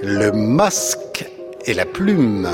Le masque et la plume.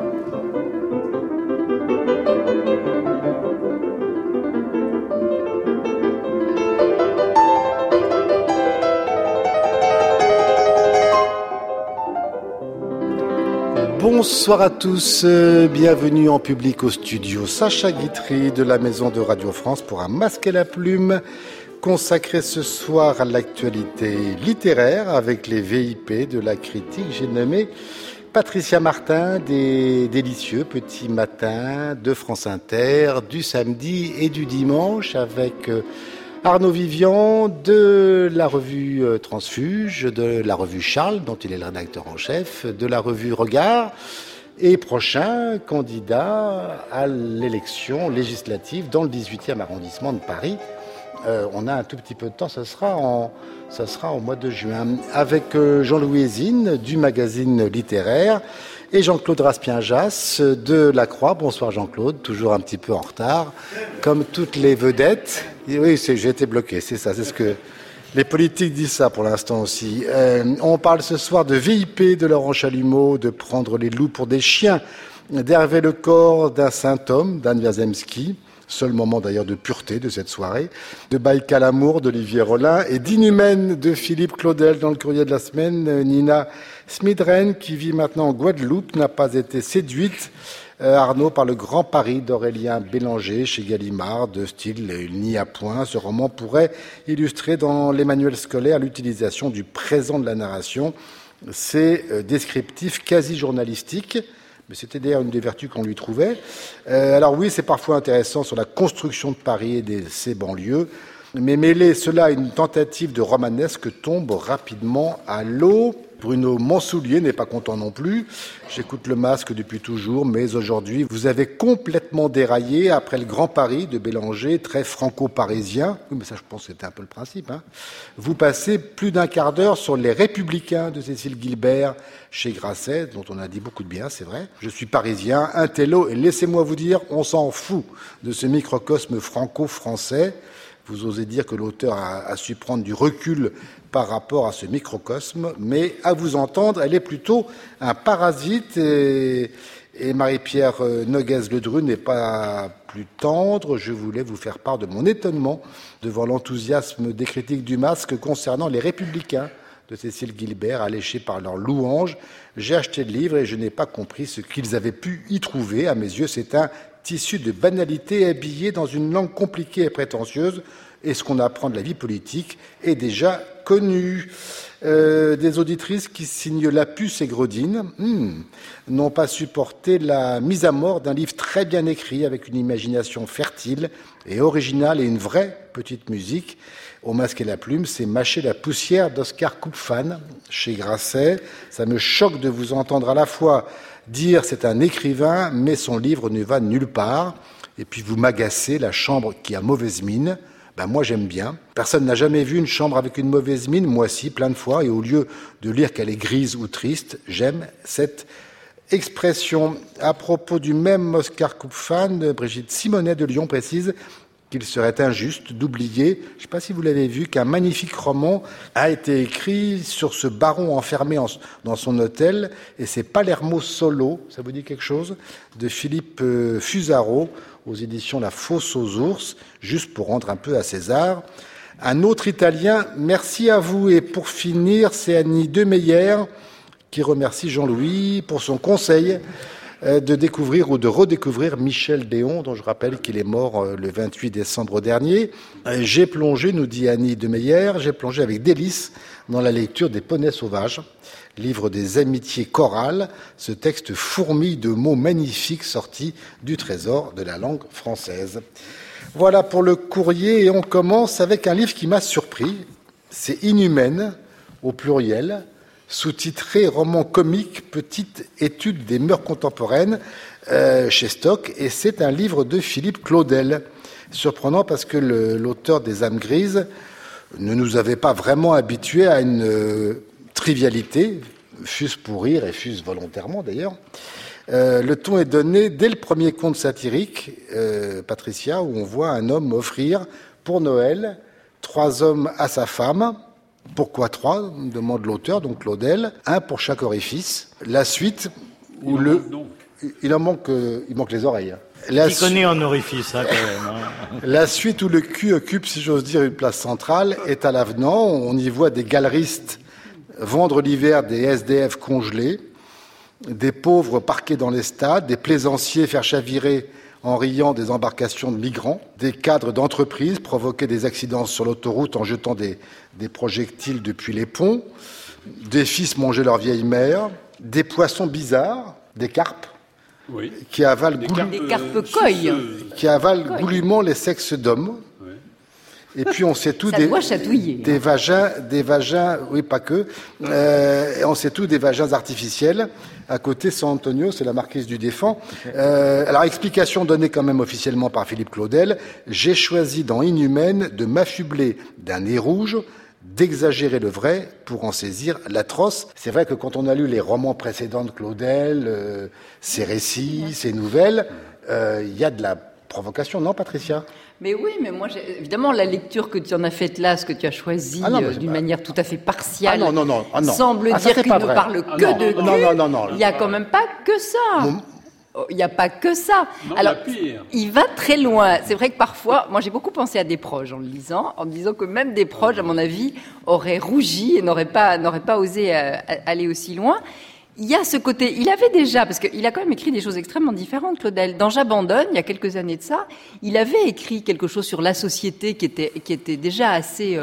Bonsoir à tous, bienvenue en public au studio Sacha Guitry de la Maison de Radio France pour un masque et la plume consacré ce soir à l'actualité littéraire avec les VIP de la critique. J'ai nommé Patricia Martin des délicieux petits matins de France Inter du samedi et du dimanche avec Arnaud Vivian de la revue Transfuge, de la revue Charles, dont il est le rédacteur en chef, de la revue Regard, et prochain candidat à l'élection législative dans le 18e arrondissement de Paris. On a un tout petit peu de temps, ça sera au mois de juin, avec Jean-Louis Hézine du magazine littéraire et Jean-Claude Raspien-Jass de La Croix. Bonsoir Jean-Claude, toujours un petit peu en retard, comme toutes les vedettes. Et oui, j'ai été bloqué, c'est ça, c'est ce que les politiques disent ça pour l'instant aussi. On parle ce soir de VIP de Laurent Chalumeau, de Prendre les loups pour des chiens, d'Hervé Lecor, d'un Saint-Homme, d'Anne Wierzemski. Seul moment d'ailleurs de pureté de cette soirée, de Baïkal Amour d'Olivier Rollin et d'Inhumaine de Philippe Claudel dans le courrier de la semaine. Nina Smidren, qui vit maintenant en Guadeloupe, n'a pas été séduite, Arnaud, par le Grand Paris d'Aurélien Bélanger chez Gallimard, de style Il n'y a point. Ce roman pourrait illustrer dans les manuels scolaires l'utilisation du présent de la narration. C'est descriptif quasi journalistique. Mais c'était d'ailleurs une des vertus qu'on lui trouvait. Alors oui, c'est parfois intéressant sur la construction de Paris et de ses banlieues, mais mêler cela à une tentative de romanesque tombe rapidement à l'eau. Bruno Mansoulier n'est pas content non plus. J'écoute Le Masque depuis toujours, mais aujourd'hui, vous avez complètement déraillé après le Grand Paris de Bélanger, très franco-parisien. Oui, mais ça, je pense que c'était un peu le principe. Vous passez plus d'un quart d'heure sur Les Républicains de Cécile Guilbert chez Grasset, dont on a dit beaucoup de bien, c'est vrai. Je suis parisien, intello, et laissez-moi vous dire, on s'en fout de ce microcosme franco-français. Vous osez dire que l'auteur a su prendre du recul par rapport à ce microcosme, mais à vous entendre, elle est plutôt un parasite et Marie-Pierre Noguès-Ledru n'est pas plus tendre. Je voulais vous faire part de mon étonnement devant l'enthousiasme des critiques du Masque concernant Les Républicains de Cécile Guilbert, alléchés par leurs louanges. J'ai acheté le livre et je n'ai pas compris ce qu'ils avaient pu y trouver. À mes yeux, c'est un tissu de banalité habillé dans une langue compliquée et prétentieuse, et ce qu'on apprend de la vie politique est déjà connu. Des auditrices qui signent Lapus et Gredine n'ont pas supporté la mise à mort d'un livre très bien écrit, avec une imagination fertile et originale et une vraie petite musique. Au Masque et la Plume, c'est Mâcher la poussière d'Oscar Kupfan chez Grasset. Ça me choque de vous entendre à la fois dire c'est un écrivain, mais son livre ne va nulle part. Et puis vous m'agacez, La chambre qui a mauvaise mine. Moi j'aime bien. Personne n'a jamais vu une chambre avec une mauvaise mine, moi si, plein de fois. Et au lieu de lire qu'elle est grise ou triste, j'aime cette expression. À propos du même Oscar Kupfan, Brigitte Simonet de Lyon précise qu'il serait injuste d'oublier, je ne sais pas si vous l'avez vu, qu'un magnifique roman a été écrit sur ce baron enfermé dans son hôtel, et c'est Palermo Solo, ça vous dit quelque chose, de Philippe Fusaro, aux éditions La Fosse aux Ours, juste pour rendre un peu à César. Un autre Italien, merci à vous. Et pour finir, c'est Annie Demeyer qui remercie Jean-Louis pour son conseil de découvrir ou de redécouvrir Michel Déon, dont je rappelle qu'il est mort le 28 décembre dernier. J'ai plongé, nous dit Annie Demeyer, j'ai plongé avec délice dans la lecture des Poneys sauvages, livre des amitiés chorales, ce texte fourmille de mots magnifiques sortis du trésor de la langue française. Voilà pour le courrier, et on commence avec un livre qui m'a surpris. C'est Inhumaine, au pluriel, sous-titré Roman comique, petite étude des mœurs contemporaines, chez Stock, et c'est un livre de Philippe Claudel. Surprenant parce que l'auteur des âmes grises ne nous avait pas vraiment habitués à une trivialité, fût-ce pour rire et fût-ce volontairement d'ailleurs. Le ton est donné dès le premier conte satirique, Patricia, où on voit un homme offrir pour Noël 3 hommes à sa femme, Pourquoi 3 demande l'auteur, donc Claudel. 1 pour chaque orifice. La suite, où il manque les oreilles. Il connaît en orifice, quand même. La suite où le cul occupe, si j'ose dire, une place centrale est à l'avenant. On y voit des galeristes vendre l'hiver des SDF congelés, des pauvres parqués dans les stades, des plaisanciers faire chavirer en riant des embarcations de migrants, des cadres d'entreprises provoquer des accidents sur l'autoroute en jetant des projectiles depuis les ponts, des fils manger leur vieille mère, des poissons bizarres, des carpes, qui avalent goulûment les sexes d'hommes. Et puis on sait tout des vagins, oui pas que, on sait tout des vagins artificiels. À côté, San Antonio, c'est la marquise du Défend. Alors, explication donnée quand même officiellement par Philippe Claudel. J'ai choisi dans Inhumaine de m'affubler d'un nez rouge, d'exagérer le vrai pour en saisir l'atroce. C'est vrai que quand on a lu les romans précédents de Claudel, ses récits, ses nouvelles, il y a de la provocation, non, Patricia ? Mais oui, mais moi, évidemment, la lecture que tu en as faite là, ce que tu as choisi d'une manière tout à fait partiale, semble dire qu'il ne parle que de cul. Non. Il n'y a quand même pas que ça. Il n'y a pas que ça. Non, alors, il va très loin. C'est vrai que parfois, moi j'ai beaucoup pensé à des proches en le lisant, en me disant que même des proches, à mon avis, auraient rougi et n'auraient pas osé aller aussi loin. Il y a ce côté, il avait déjà, parce qu'il a quand même écrit des choses extrêmement différentes, Claudel. Dans J'abandonne, il y a quelques années de ça, il avait écrit quelque chose sur la société qui était déjà assez,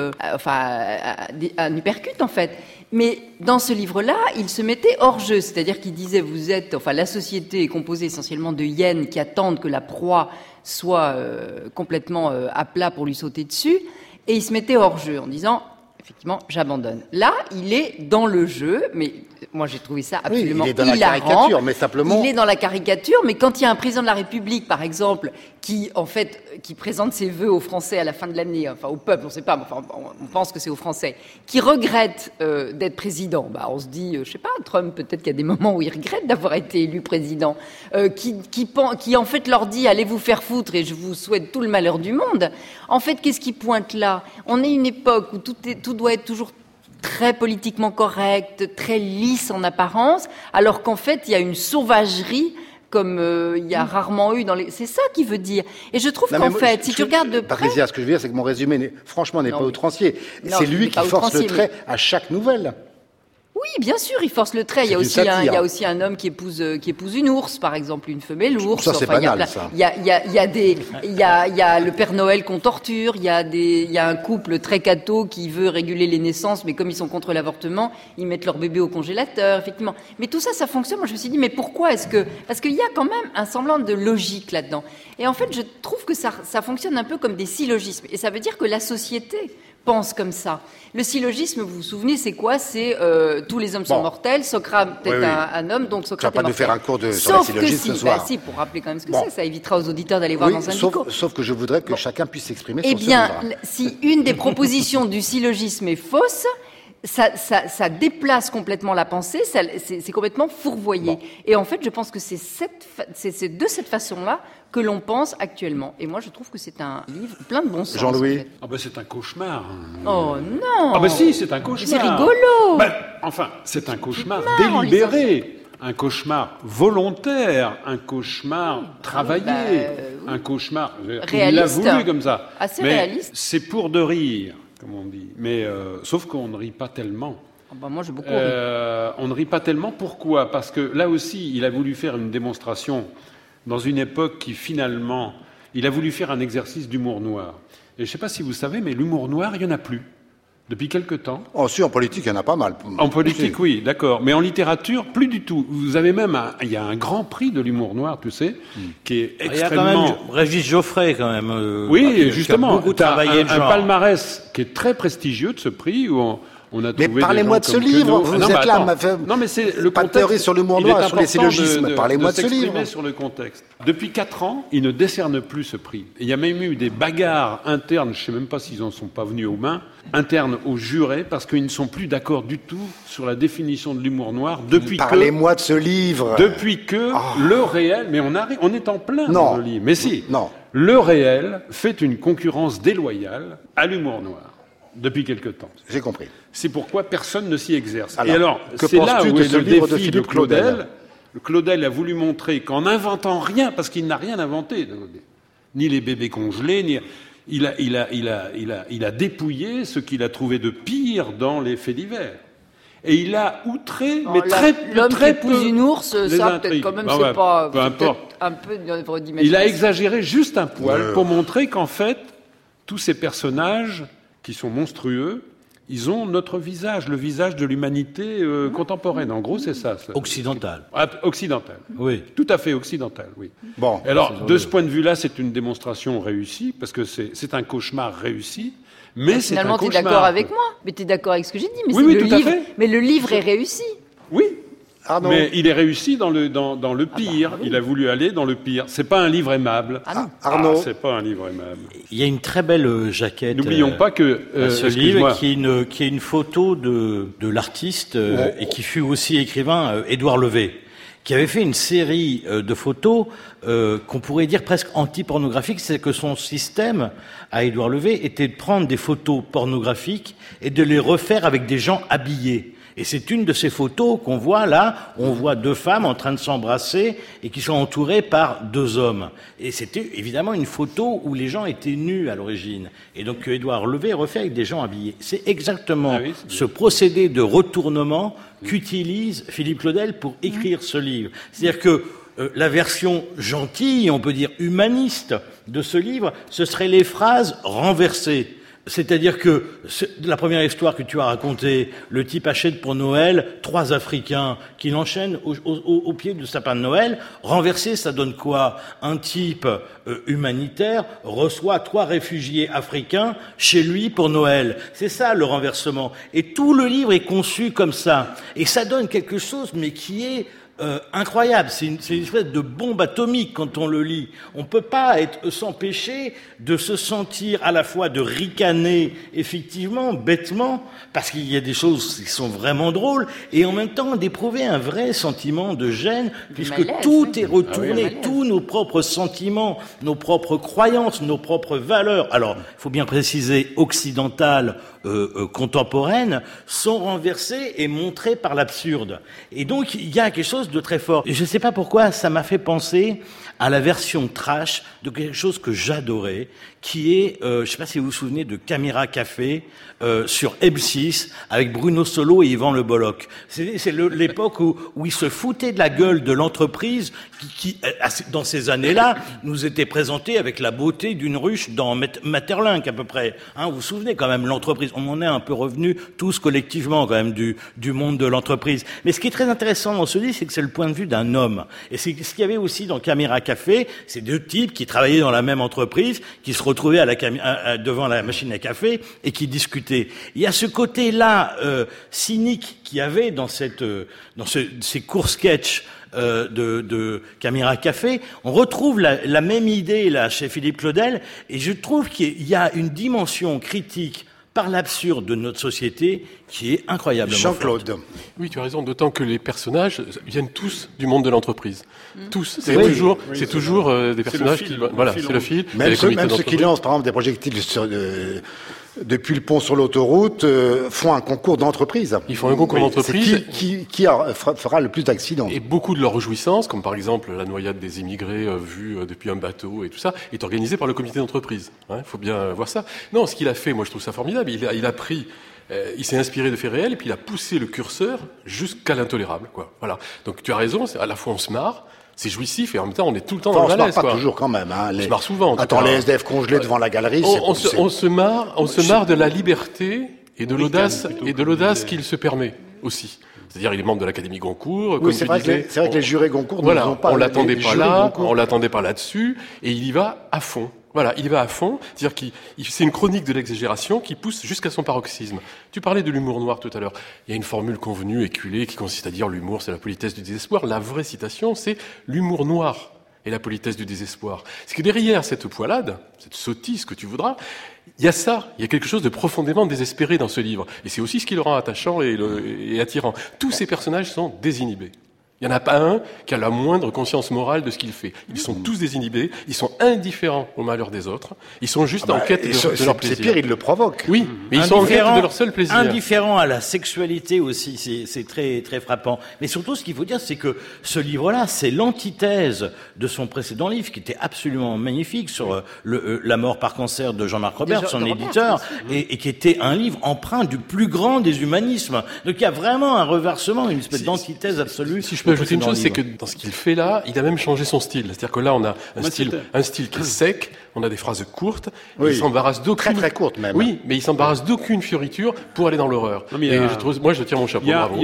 un hypercute en fait. Mais dans ce livre-là, il se mettait hors jeu, c'est-à-dire qu'il disait, la société est composée essentiellement de hyènes qui attendent que la proie soit complètement à plat pour lui sauter dessus, et il se mettait hors jeu en disant, effectivement, j'abandonne. Là, il est dans le jeu, mais moi j'ai trouvé ça absolument hilarant. Il est dans la caricature, mais simplement... Il est dans la caricature, mais quand il y a un président de la République, par exemple, qui présente ses vœux aux Français à la fin de l'année, enfin au peuple, on ne sait pas, mais on pense que c'est aux Français, qui regrette d'être président, on se dit, je sais pas, Trump, peut-être qu'il y a des moments où il regrette d'avoir été élu président, qui en fait leur dit, allez vous faire foutre et je vous souhaite tout le malheur du monde. En fait, qu'est-ce qui pointe là ? On est une époque où tout doit être toujours très politiquement correct, très lisse en apparence, alors qu'en fait, il y a une sauvagerie comme il y a rarement eu dans les... C'est ça qu'il veut dire. Et je trouve si tu regardes de près... Patricia, ce que je veux dire, c'est que mon résumé, n'est pas outrancier. C'est lui qui force le trait à chaque nouvelle. Oui, bien sûr, il force le trait. Il y a aussi un homme qui épouse une ours, par exemple, une femelle ours. Ça, c'est banal, ça. Il y a le Père Noël qu'on torture. Il y a un couple très catho qui veut réguler les naissances, mais comme ils sont contre l'avortement, ils mettent leur bébé au congélateur, effectivement. Mais tout ça, ça fonctionne. Moi, je me suis dit, mais pourquoi parce qu'il y a quand même un semblant de logique là-dedans. Et en fait, je trouve que ça fonctionne un peu comme des syllogismes. Et ça veut dire que la société pense comme ça. Le syllogisme, vous vous souvenez, c'est quoi ? C'est tous les hommes sont mortels, Socrate est un homme, donc Socrate est mortel. Tu vas pas nous faire un cours sur les syllogismes ce soir. Si, pour rappeler quand même ce que c'est, ça évitera aux auditeurs d'aller voir dans un dico. Sauf que je voudrais que chacun puisse s'exprimer sur ce livre. Eh bien, si une des propositions du syllogisme est fausse, ça déplace complètement la pensée, c'est complètement fourvoyé. Et en fait, je pense que c'est de cette façon-là que l'on pense actuellement. Et moi, je trouve que c'est un livre plein de bon sens. Jean-Louis. En fait. C'est un cauchemar. Oh non. Si, c'est un cauchemar. C'est rigolo. C'est un cauchemar délibéré. Un cauchemar volontaire, un cauchemar travaillé, un cauchemar... Réaliste. Il l'a voulu comme ça. Assez mais réaliste. C'est pour de rire, comme on dit. Mais sauf qu'on ne rit pas tellement. Moi, j'ai beaucoup ri. On ne rit pas tellement. Pourquoi ? Parce que là aussi, il a voulu faire une démonstration dans une époque qui, finalement... Il a voulu faire un exercice d'humour noir. Et je ne sais pas si vous savez, mais l'humour noir, il n'y en a plus. Depuis quelque temps. Oh, si, en politique, il y en a pas mal. En politique, oui, d'accord. Mais en littérature, plus du tout. Vous avez même il y a un grand prix de l'humour noir, tu sais, qui est extrêmement... Il y a quand même Régis Geoffrey, quand même. Oui, justement. Qui a beaucoup travaillé un palmarès qui est très prestigieux de ce prix, où on a trouvé. Mais parlez-moi de ce livre. Vous êtes là, non, mais c'est le pas contexte. de théorie sur l'humour noir, sur les syllogismes. Parlez-moi de ce livre. Sur le contexte. Depuis 4 ans, il ne décerne plus ce prix. Et il y a même eu des bagarres internes, je ne sais même pas s'ils en sont pas venus aux mains, internes aux jurés, parce qu'ils ne sont plus d'accord du tout sur la définition de l'humour noir Parlez-moi de ce livre. Depuis que le réel, mais on est en plein dans le livre. Mais si. Non. Le réel fait une concurrence déloyale à l'humour noir. depuis quelque temps. J'ai compris. C'est pourquoi personne ne s'y exerce. Alors, et alors, que c'est là penses-tu où de est ce le livre de défi de Philippe Claudel. Claudel a voulu montrer qu'en n'inventant rien, parce qu'il n'a rien inventé, ni les bébés congelés, ni... Il a dépouillé ce qu'il a trouvé de pire dans les faits divers. Et il a outré, mais L'homme qui très épouse peu une ours, les ça, intrigues. peut-être quand même, Bah c'est ouais, pas... peu importe. Un peu une œuvre d'imagination. Il a exagéré juste un poil pour montrer qu'en fait, tous ces personnages qui sont monstrueux, ils ont notre visage, le visage de l'humanité contemporaine. En gros, c'est ça. Occidental. Occidental. Oui. Tout à fait occidental, oui. Bon. Alors, de ce point de vue-là, c'est une démonstration réussie, parce que c'est un cauchemar réussi, mais c'est un Finalement, tu es cauchemar. d'accord avec moi. Mais tu es d'accord avec ce que j'ai dit. Mais Oui, c'est tout à livre. fait. Mais le livre est réussi. Oui, Arnaud. mais il est réussi dans le pire. Il a voulu aller dans le pire. C'est pas un livre aimable. Arnaud. C'est pas un livre aimable. Il y a une très belle jaquette. N'oublions pas que ce livre qui est une photo de l'artiste et qui fut aussi écrivain Édouard Levé, qui avait fait une série de photos qu'on pourrait dire presque anti-pornographiques. C'est que son système à Édouard Levé était de prendre des photos pornographiques et de les refaire avec des gens habillés. Et c'est une de ces photos qu'on voit là, on voit deux femmes en train de s'embrasser et qui sont entourées par deux hommes. Et c'était évidemment une photo où les gens étaient nus à l'origine. Et donc Édouard Levé refait avec des gens habillés. C'est exactement ce procédé de retournement qu'utilise Philippe Claudel pour écrire ce livre. C'est-à-dire que la version gentille, on peut dire humaniste de ce livre, ce seraient les phrases renversées. C'est-à-dire que la première histoire que tu as racontée, le type achète pour Noël 3 Africains qui l'enchaînent au pied du sapin de Noël. Renversé, ça donne quoi? Un type humanitaire reçoit 3 réfugiés africains chez lui pour Noël. C'est ça le renversement. Et tout le livre est conçu comme ça. Et ça donne quelque chose, mais qui est incroyable. C'est une espèce de bombe atomique quand on le lit. On peut pas s'empêcher de se sentir à la fois de ricaner effectivement, bêtement, parce qu'il y a des choses qui sont vraiment drôles, et en même temps d'éprouver un vrai sentiment de gêne, puisque malaise, tout est retourné, tous nos propres sentiments, nos propres croyances, nos propres valeurs. Alors, il faut bien préciser, occidentales, contemporaines, sont renversées et montrées par l'absurde. Et donc, il y a quelque chose de très fort. Et je ne sais pas pourquoi, ça m'a fait penser à la version trash de quelque chose que j'adorais, qui est, je ne sais pas si vous vous souvenez de Caméra Café sur M6 avec Bruno Solo et Yvan Le Bolloc. C'est l'époque où ils se foutaient de la gueule de l'entreprise qui dans ces années-là, nous était présentée avec la beauté d'une ruche dans Maeterlinck à peu près. Hein, vous vous souvenez quand même, l'entreprise. On en est un peu revenus tous collectivement quand même du monde de l'entreprise. Mais ce qui est très intéressant dans ce livre, c'est que c'est le point de vue d'un homme. Et c'est ce qu'il y avait aussi dans Caméra Café, c'est 2 types qui travaillaient dans la même entreprise, qui se retrouvaient devant la machine à café et qui discutaient. Il y a ce côté-là cynique qu'il y avait dans ces courts sketchs de Caméra Café. On retrouve la même idée là chez Philippe Claudel, et je trouve qu'il y a une dimension critique par l'absurde de notre société qui est incroyablement Jean-Claude. forte. Oui, tu as raison, d'autant que les personnages viennent tous du monde de l'entreprise. Tous. C'est toujours des personnages qui... Voilà, c'est le fil. Même ceux qui lancent, par exemple, des projectiles depuis le pont sur l'autoroute, font un concours d'entreprise. Ils font un concours d'entreprise. Qui fera le plus d'accidents. Et beaucoup de leurs jouissances, comme par exemple la noyade des immigrés vue depuis un bateau et tout ça, est organisée par le comité d'entreprise. Il faut bien voir ça. Non, ce qu'il a fait, moi je trouve ça formidable. Il a pris... il s'est inspiré de faits réels et puis il a poussé le curseur jusqu'à l'intolérable, quoi. Voilà. Donc tu as raison, à la fois on se marre, c'est jouissif et en même temps on est tout le temps dans le malaise. On se marre pas toujours quand même. Hein. On se marre souvent. Attends, les SDF congelés devant la galerie, on se marre de la liberté et de l'audace qu'il se permet aussi. C'est-à-dire, il est membre de l'Académie Goncourt. Oui, c'est vrai que les jurés Goncourt ne sont pas. On l'attendait pas là, on l'attendait pas là-dessus, et il y va à fond. Voilà, il y va à fond. C'est-à-dire c'est une chronique de l'exagération qui pousse jusqu'à son paroxysme. Tu parlais de l'humour noir tout à l'heure. Il y a une formule convenue, éculée, qui consiste à dire l'humour, c'est la politesse du désespoir. La vraie citation, c'est l'humour noir et la politesse du désespoir. C'est que derrière cette poilade, cette sottise que tu voudras, il y a ça. Il y a quelque chose de profondément désespéré dans ce livre. Et c'est aussi ce qui le rend attachant et attirant. Tous ces personnages sont désinhibés. Il n'y en a pas un qui a la moindre conscience morale de ce qu'il fait. Ils sont tous désinhibés, ils sont indifférents au malheur des autres, ils sont juste en quête de leur plaisir. C'est pire, ils le provoquent. Oui, mais ils sont en quête de leur seul plaisir. Indifférents à la sexualité aussi, c'est très, très frappant. Mais surtout, ce qu'il faut dire, c'est que ce livre-là, c'est l'antithèse de son précédent livre, qui était absolument magnifique, sur la mort par cancer de Jean-Marc Robert, son éditeur, et qui était un livre empreint du plus grand des humanismes. Donc il y a vraiment un reversement, une espèce d'antithèse absolue. Si je peux ajouter une chose, c'est que dans ce qu'il fait là, il a même changé son style. C'est-à-dire que là, on a un style qui est sec, on a des phrases courtes, il s'embarrasse d'aucune... Très très courtes même. Oui, mais il s'embarrasse d'aucune fioriture pour aller dans l'horreur. Moi, je tire mon chapeau, bravo.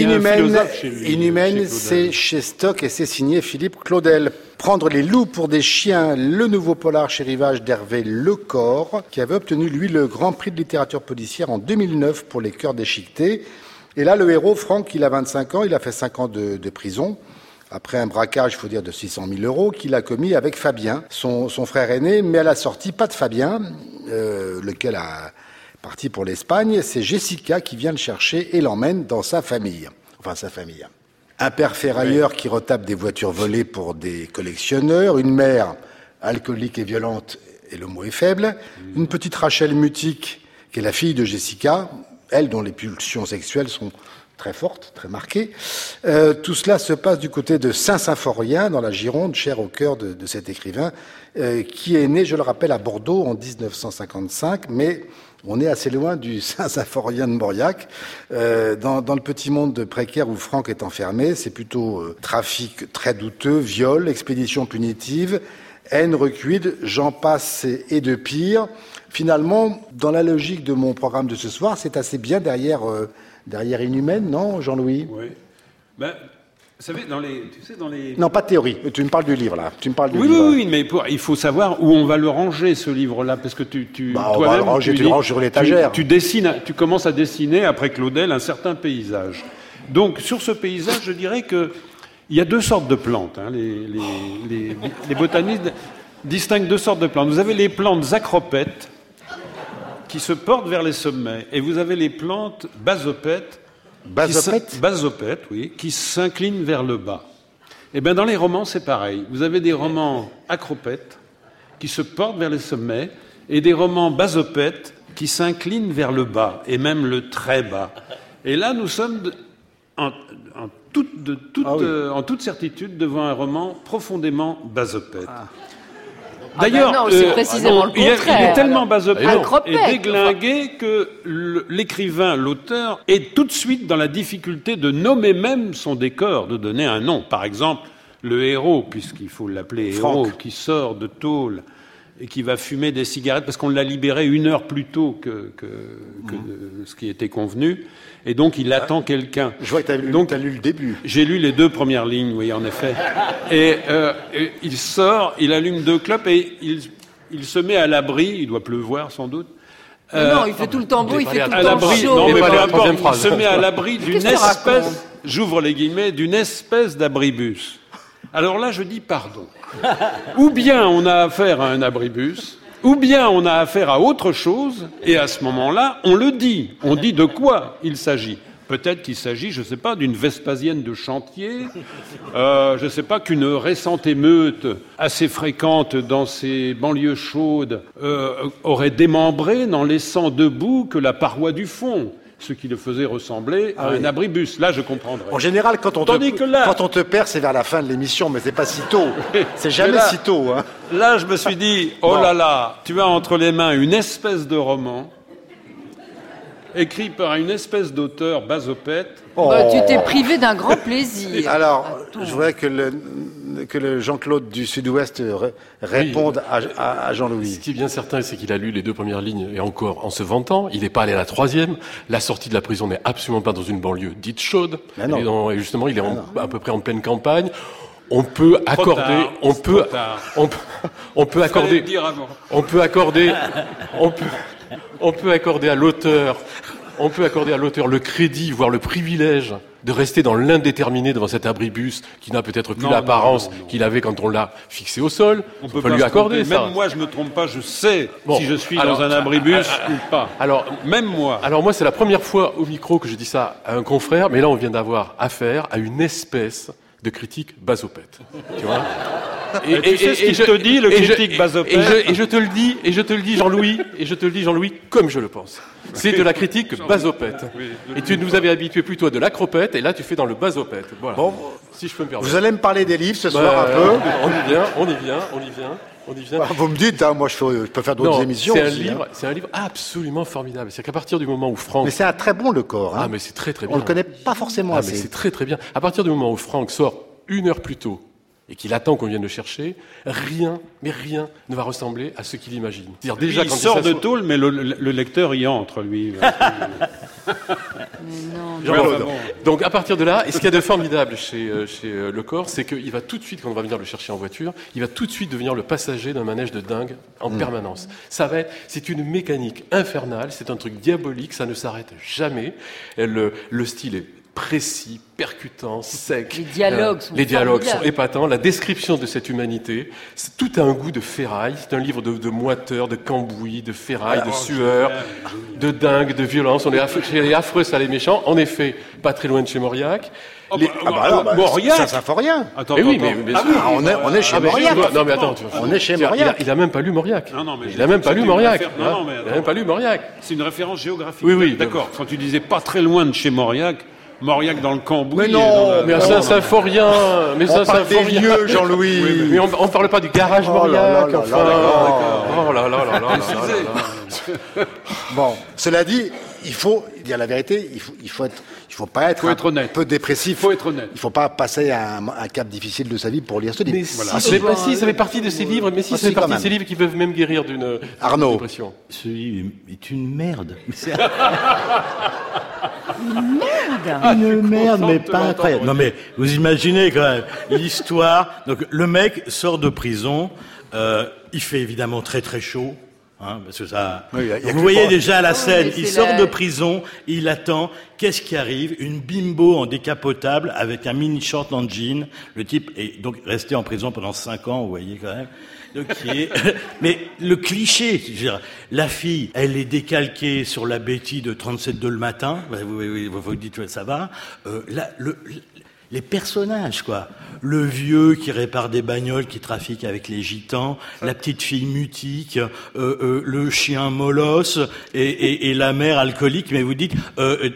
Inhumaine, c'est chez Stock et c'est signé Philippe Claudel. Prendre les loups pour des chiens, le nouveau polar chez Rivage d'Hervé Lecor, qui avait obtenu, lui, le Grand Prix de littérature policière en 2009 pour Les Cœurs déchiquetés. Et là, le héros, Franck, il a 25 ans, il a fait 5 ans de prison, après un braquage, il faut dire, de 600 000 € qu'il a commis avec Fabien, son frère aîné, mais à la sortie, pas de Fabien, lequel a parti pour l'Espagne, c'est Jessica qui vient le chercher et l'emmène dans sa famille. Enfin, sa famille. Un père ferrailleur qui retape des voitures volées pour des collectionneurs, une mère alcoolique et violente, et le mot est faible, une petite Rachel Mutique, qui est la fille de Jessica, elle dont les pulsions sexuelles sont très fortes, très marquées. Tout cela se passe du côté de Saint-Symphorien, dans la Gironde, cher au cœur de cet écrivain, qui est né, je le rappelle, à Bordeaux en 1955, mais on est assez loin du Saint-Symphorien de Mauriac. Dans le petit monde de précaire où Franck est enfermé, c'est plutôt trafic très douteux, viol, expédition punitive, haine recuite, j'en passe et de pire. Finalement, dans la logique de mon programme de ce soir, c'est assez bien derrière Inhumaine, non, Jean-Louis ? Oui. Ben, vous savez, dans les... Non, pas de théorie. Tu me parles du livre, là. Oui, mais il faut savoir où on va le ranger, ce livre-là, parce que on va le ranger, tu le ranges sur l'étagère. Tu commences à dessiner, après Claudel, un certain paysage. Donc, sur ce paysage, je dirais que il y a 2 sortes de plantes. Hein. Les botanistes distinguent 2 sortes de plantes. Vous avez les plantes acropètes, qui se portent vers les sommets, et vous avez les plantes basopètes, qui s'inclinent vers le bas. Et bien dans les romans, c'est pareil. Vous avez des romans acropètes qui se portent vers les sommets, et des romans basopètes qui s'inclinent vers le bas, et même le très bas. Et là, nous sommes en toute certitude devant un roman profondément basopète. D'ailleurs, c'est précisément le contraire. Il est tellement basopète et déglingué enfin... que l'écrivain, l'auteur, est tout de suite dans la difficulté de nommer même son décor, de donner un nom. Par exemple, le héros, puisqu'il faut l'appeler héros, qui sort de tôle et qui va fumer des cigarettes parce qu'on l'a libéré 1 heure plus tôt que ce qui était convenu. Et donc, il attend quelqu'un. Je vois que t'as lu le début. J'ai lu les 2 premières lignes, oui, en effet. Et il sort, il allume 2 clopes et il se met à l'abri. Il doit pleuvoir, sans doute. Non, il fait tout le temps beau, il fait tout le temps chaud. Non, mais peu importe, il se met à l'abri d'une espèce, j'ouvre les guillemets, d'une espèce d'abribus. Alors là, je dis pardon. Ou bien on a affaire à un abribus, ou bien on a affaire à autre chose, et à ce moment-là, on le dit. On dit de quoi il s'agit. Peut-être qu'il s'agit, je ne sais pas, d'une Vespasienne de chantier, je ne sais pas, qu'une récente émeute assez fréquente dans ces banlieues chaudes aurait démembré, n'en laissant debout que la paroi du fond, ce qui le faisait ressembler à un abribus. Là, je comprendrais. En général, quand on te perd, c'est vers la fin de l'émission, mais c'est pas si tôt. C'est jamais si tôt. Hein. Là, je me suis dit, oh là là, tu as entre les mains une espèce de roman écrit par une espèce d'auteur basopète. Tu t'es privé d'un grand plaisir. Alors, je voudrais que le Jean-Claude du Sud-Ouest réponde à Jean-Louis. Ce qui est bien certain, c'est qu'il a lu les 2 premières lignes, et encore en se vantant. Il n'est pas allé à la 3e. La sortie de la prison n'est absolument pas dans une banlieue dite chaude. Et justement, il est à peu près en pleine campagne. On peut accorder à l'auteur le crédit, voire le privilège de rester dans l'indéterminé devant cet abribus qui n'a peut-être plus l'apparence qu'il avait quand on l'a fixé au sol. On peut lui accorder ça. Même moi, je me trompe pas, je sais si je suis dans un abribus ou pas. Alors, même moi. Alors moi, c'est la première fois au micro que je dis ça à un confrère, mais là, on vient d'avoir affaire à une espèce de critique basopète. Tu vois? Tu sais ce qu'il te dit, le critique basopète? Et je te le dis, Jean-Louis, comme je le pense. C'est de la critique basopète. Et tu nous avais habitués plutôt à de l'acropète, et là tu fais dans le basopète. Voilà. Bon, si je peux me permettre. vous allez me parler des livres ce soir un peu. On y vient. Bah, vous me dites, hein, moi je peux faire d'autres émissions. C'est un livre absolument formidable. C'est qu'à partir du moment où Franck... Mais c'est un très bon, Le Corps. Hein. Ah, mais c'est très très bien. On le connaît pas forcément assez. Mais c'est très très bien. À partir du moment où Franck sort 1 heure plus tôt et qu'il attend qu'on vienne le chercher, rien ne va ressembler à ce qu'il imagine. C'est-à-dire déjà, il quand sort de tôle, mais le lecteur y entre, lui. Donc à partir de là, et ce qu'il y a de formidable chez Le Corps, c'est qu'il va tout de suite, quand on va venir le chercher en voiture, il va tout de suite devenir le passager d'un manège de dingue en permanence. C'est une mécanique infernale, c'est un truc diabolique, ça ne s'arrête jamais. Le style est précis, percutant, sec. Les dialogues sont épatants. La description de cette humanité, tout a un goût de ferraille. C'est un livre de moiteur, de cambouis, de ferraille, de sueur, de dingue, de violence. On est chez les affreux, ça les méchants. En effet, pas très loin de chez Mauriac. Mauriac, ça fait rien. Attends, on est chez Mauriac. Non, mais attends, on est chez Mauriac. Il a même pas lu Mauriac. Il a même pas lu Mauriac. C'est une référence géographique. Oui. D'accord. Quand tu disais pas très loin de chez Mauriac dans le cambouis. Mais non, mais ça Symphorien. Mais on parle des lieux, Jean-Louis. Mais on parle pas du garage Mauriac. Bon, cela dit, il faut dire la vérité. Il faut pas être un peu dépressif. Il faut être honnête. Il faut pas passer un cap difficile de sa vie pour lire ce livre. Mais ça fait partie de ces livres. Mais ça fait partie de ces livres qui peuvent même guérir d'une dépression. Ce livre est une merde. Une merde, mais pas incroyable. Non, mais vous imaginez quand même l'histoire. Donc, le mec sort de prison. Il fait évidemment très très chaud. Hein, parce que ça. Oui, vous voyez déjà la scène. Il sort de prison, il attend. Qu'est-ce qui arrive? Une bimbo en décapotable avec un mini short en jean. Le type est donc resté en prison pendant 5 ans. Vous voyez quand même. Donc, mais le cliché, je veux dire, la fille, elle est décalquée sur la Betty de 37 le matin. Vous dites, ça va. Les personnages, quoi. Le vieux qui répare des bagnoles, qui trafique avec les gitans, la petite fille mutique, le chien molosse et la mère alcoolique. Mais vous dites,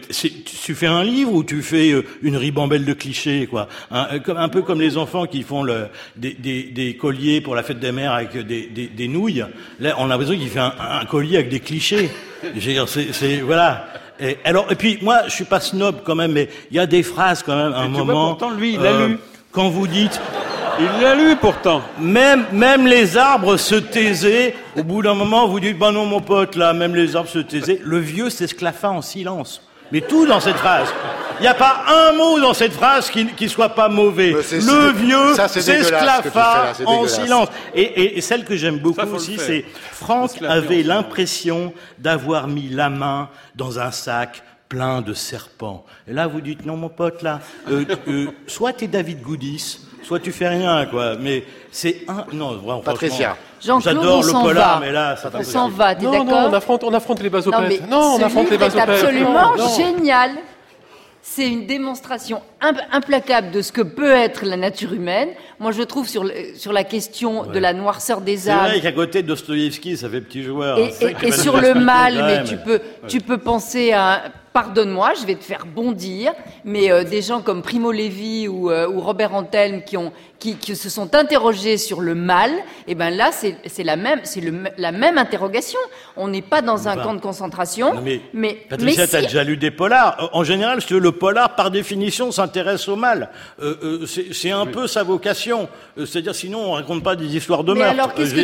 tu fais un livre ou tu fais une ribambelle de clichés, quoi. Un peu comme les enfants qui font des colliers pour la fête des mères avec des nouilles. Là, on a l'impression qu'il fait un collier avec des clichés. Je veux dire, voilà. Et puis moi, je suis pas snob quand même, mais il y a des phrases quand même. À un moment, pourtant, lui, il l'a lu. Quand vous dites, il l'a lu pourtant. Même les arbres se taisaient. Au bout d'un moment, vous dites, bah non, mon pote, là, même les arbres se taisaient. Le vieux s'esclaffa en silence. Mais tout dans cette phrase. Il n'y a pas un mot dans cette phrase qui soit pas mauvais. Le vieux s'esclaffa en silence. Et celle que j'aime beaucoup aussi, c'est Franck avait l'impression d'avoir mis la main dans un sac plein de serpents. Et là, vous dites, non, mon pote, là, soit t'es David Goudis, soit tu fais rien, quoi. Mais c'est non, vraiment, Patricia. Jean-Claude, j'adore le polar, mais là, on s'en va, t'es d'accord? Non, on affronte les basopètes. On affronte les basopètes. C'est absolument génial. C'est une démonstration implacable de ce que peut être la nature humaine. Moi, je trouve sur la question de la noirceur des âmes. C'est vrai qu'à côté de Dostoïevski, ça fait petit joueur. Et sur le mal, mais tu peux penser à... Pardonne-moi, je vais te faire bondir, mais des gens comme Primo Levi ou Robert Antelme qui se sont interrogés sur le mal, et ben là c'est la même interrogation. On n'est pas dans un camp de concentration. Non, mais Patricia, t'as déjà lu des polars. En général, le polar, par définition, s'intéresse au mal. C'est un peu sa vocation. C'est-à-dire, sinon, on raconte pas des histoires de meurtre. Alors, qu'est-ce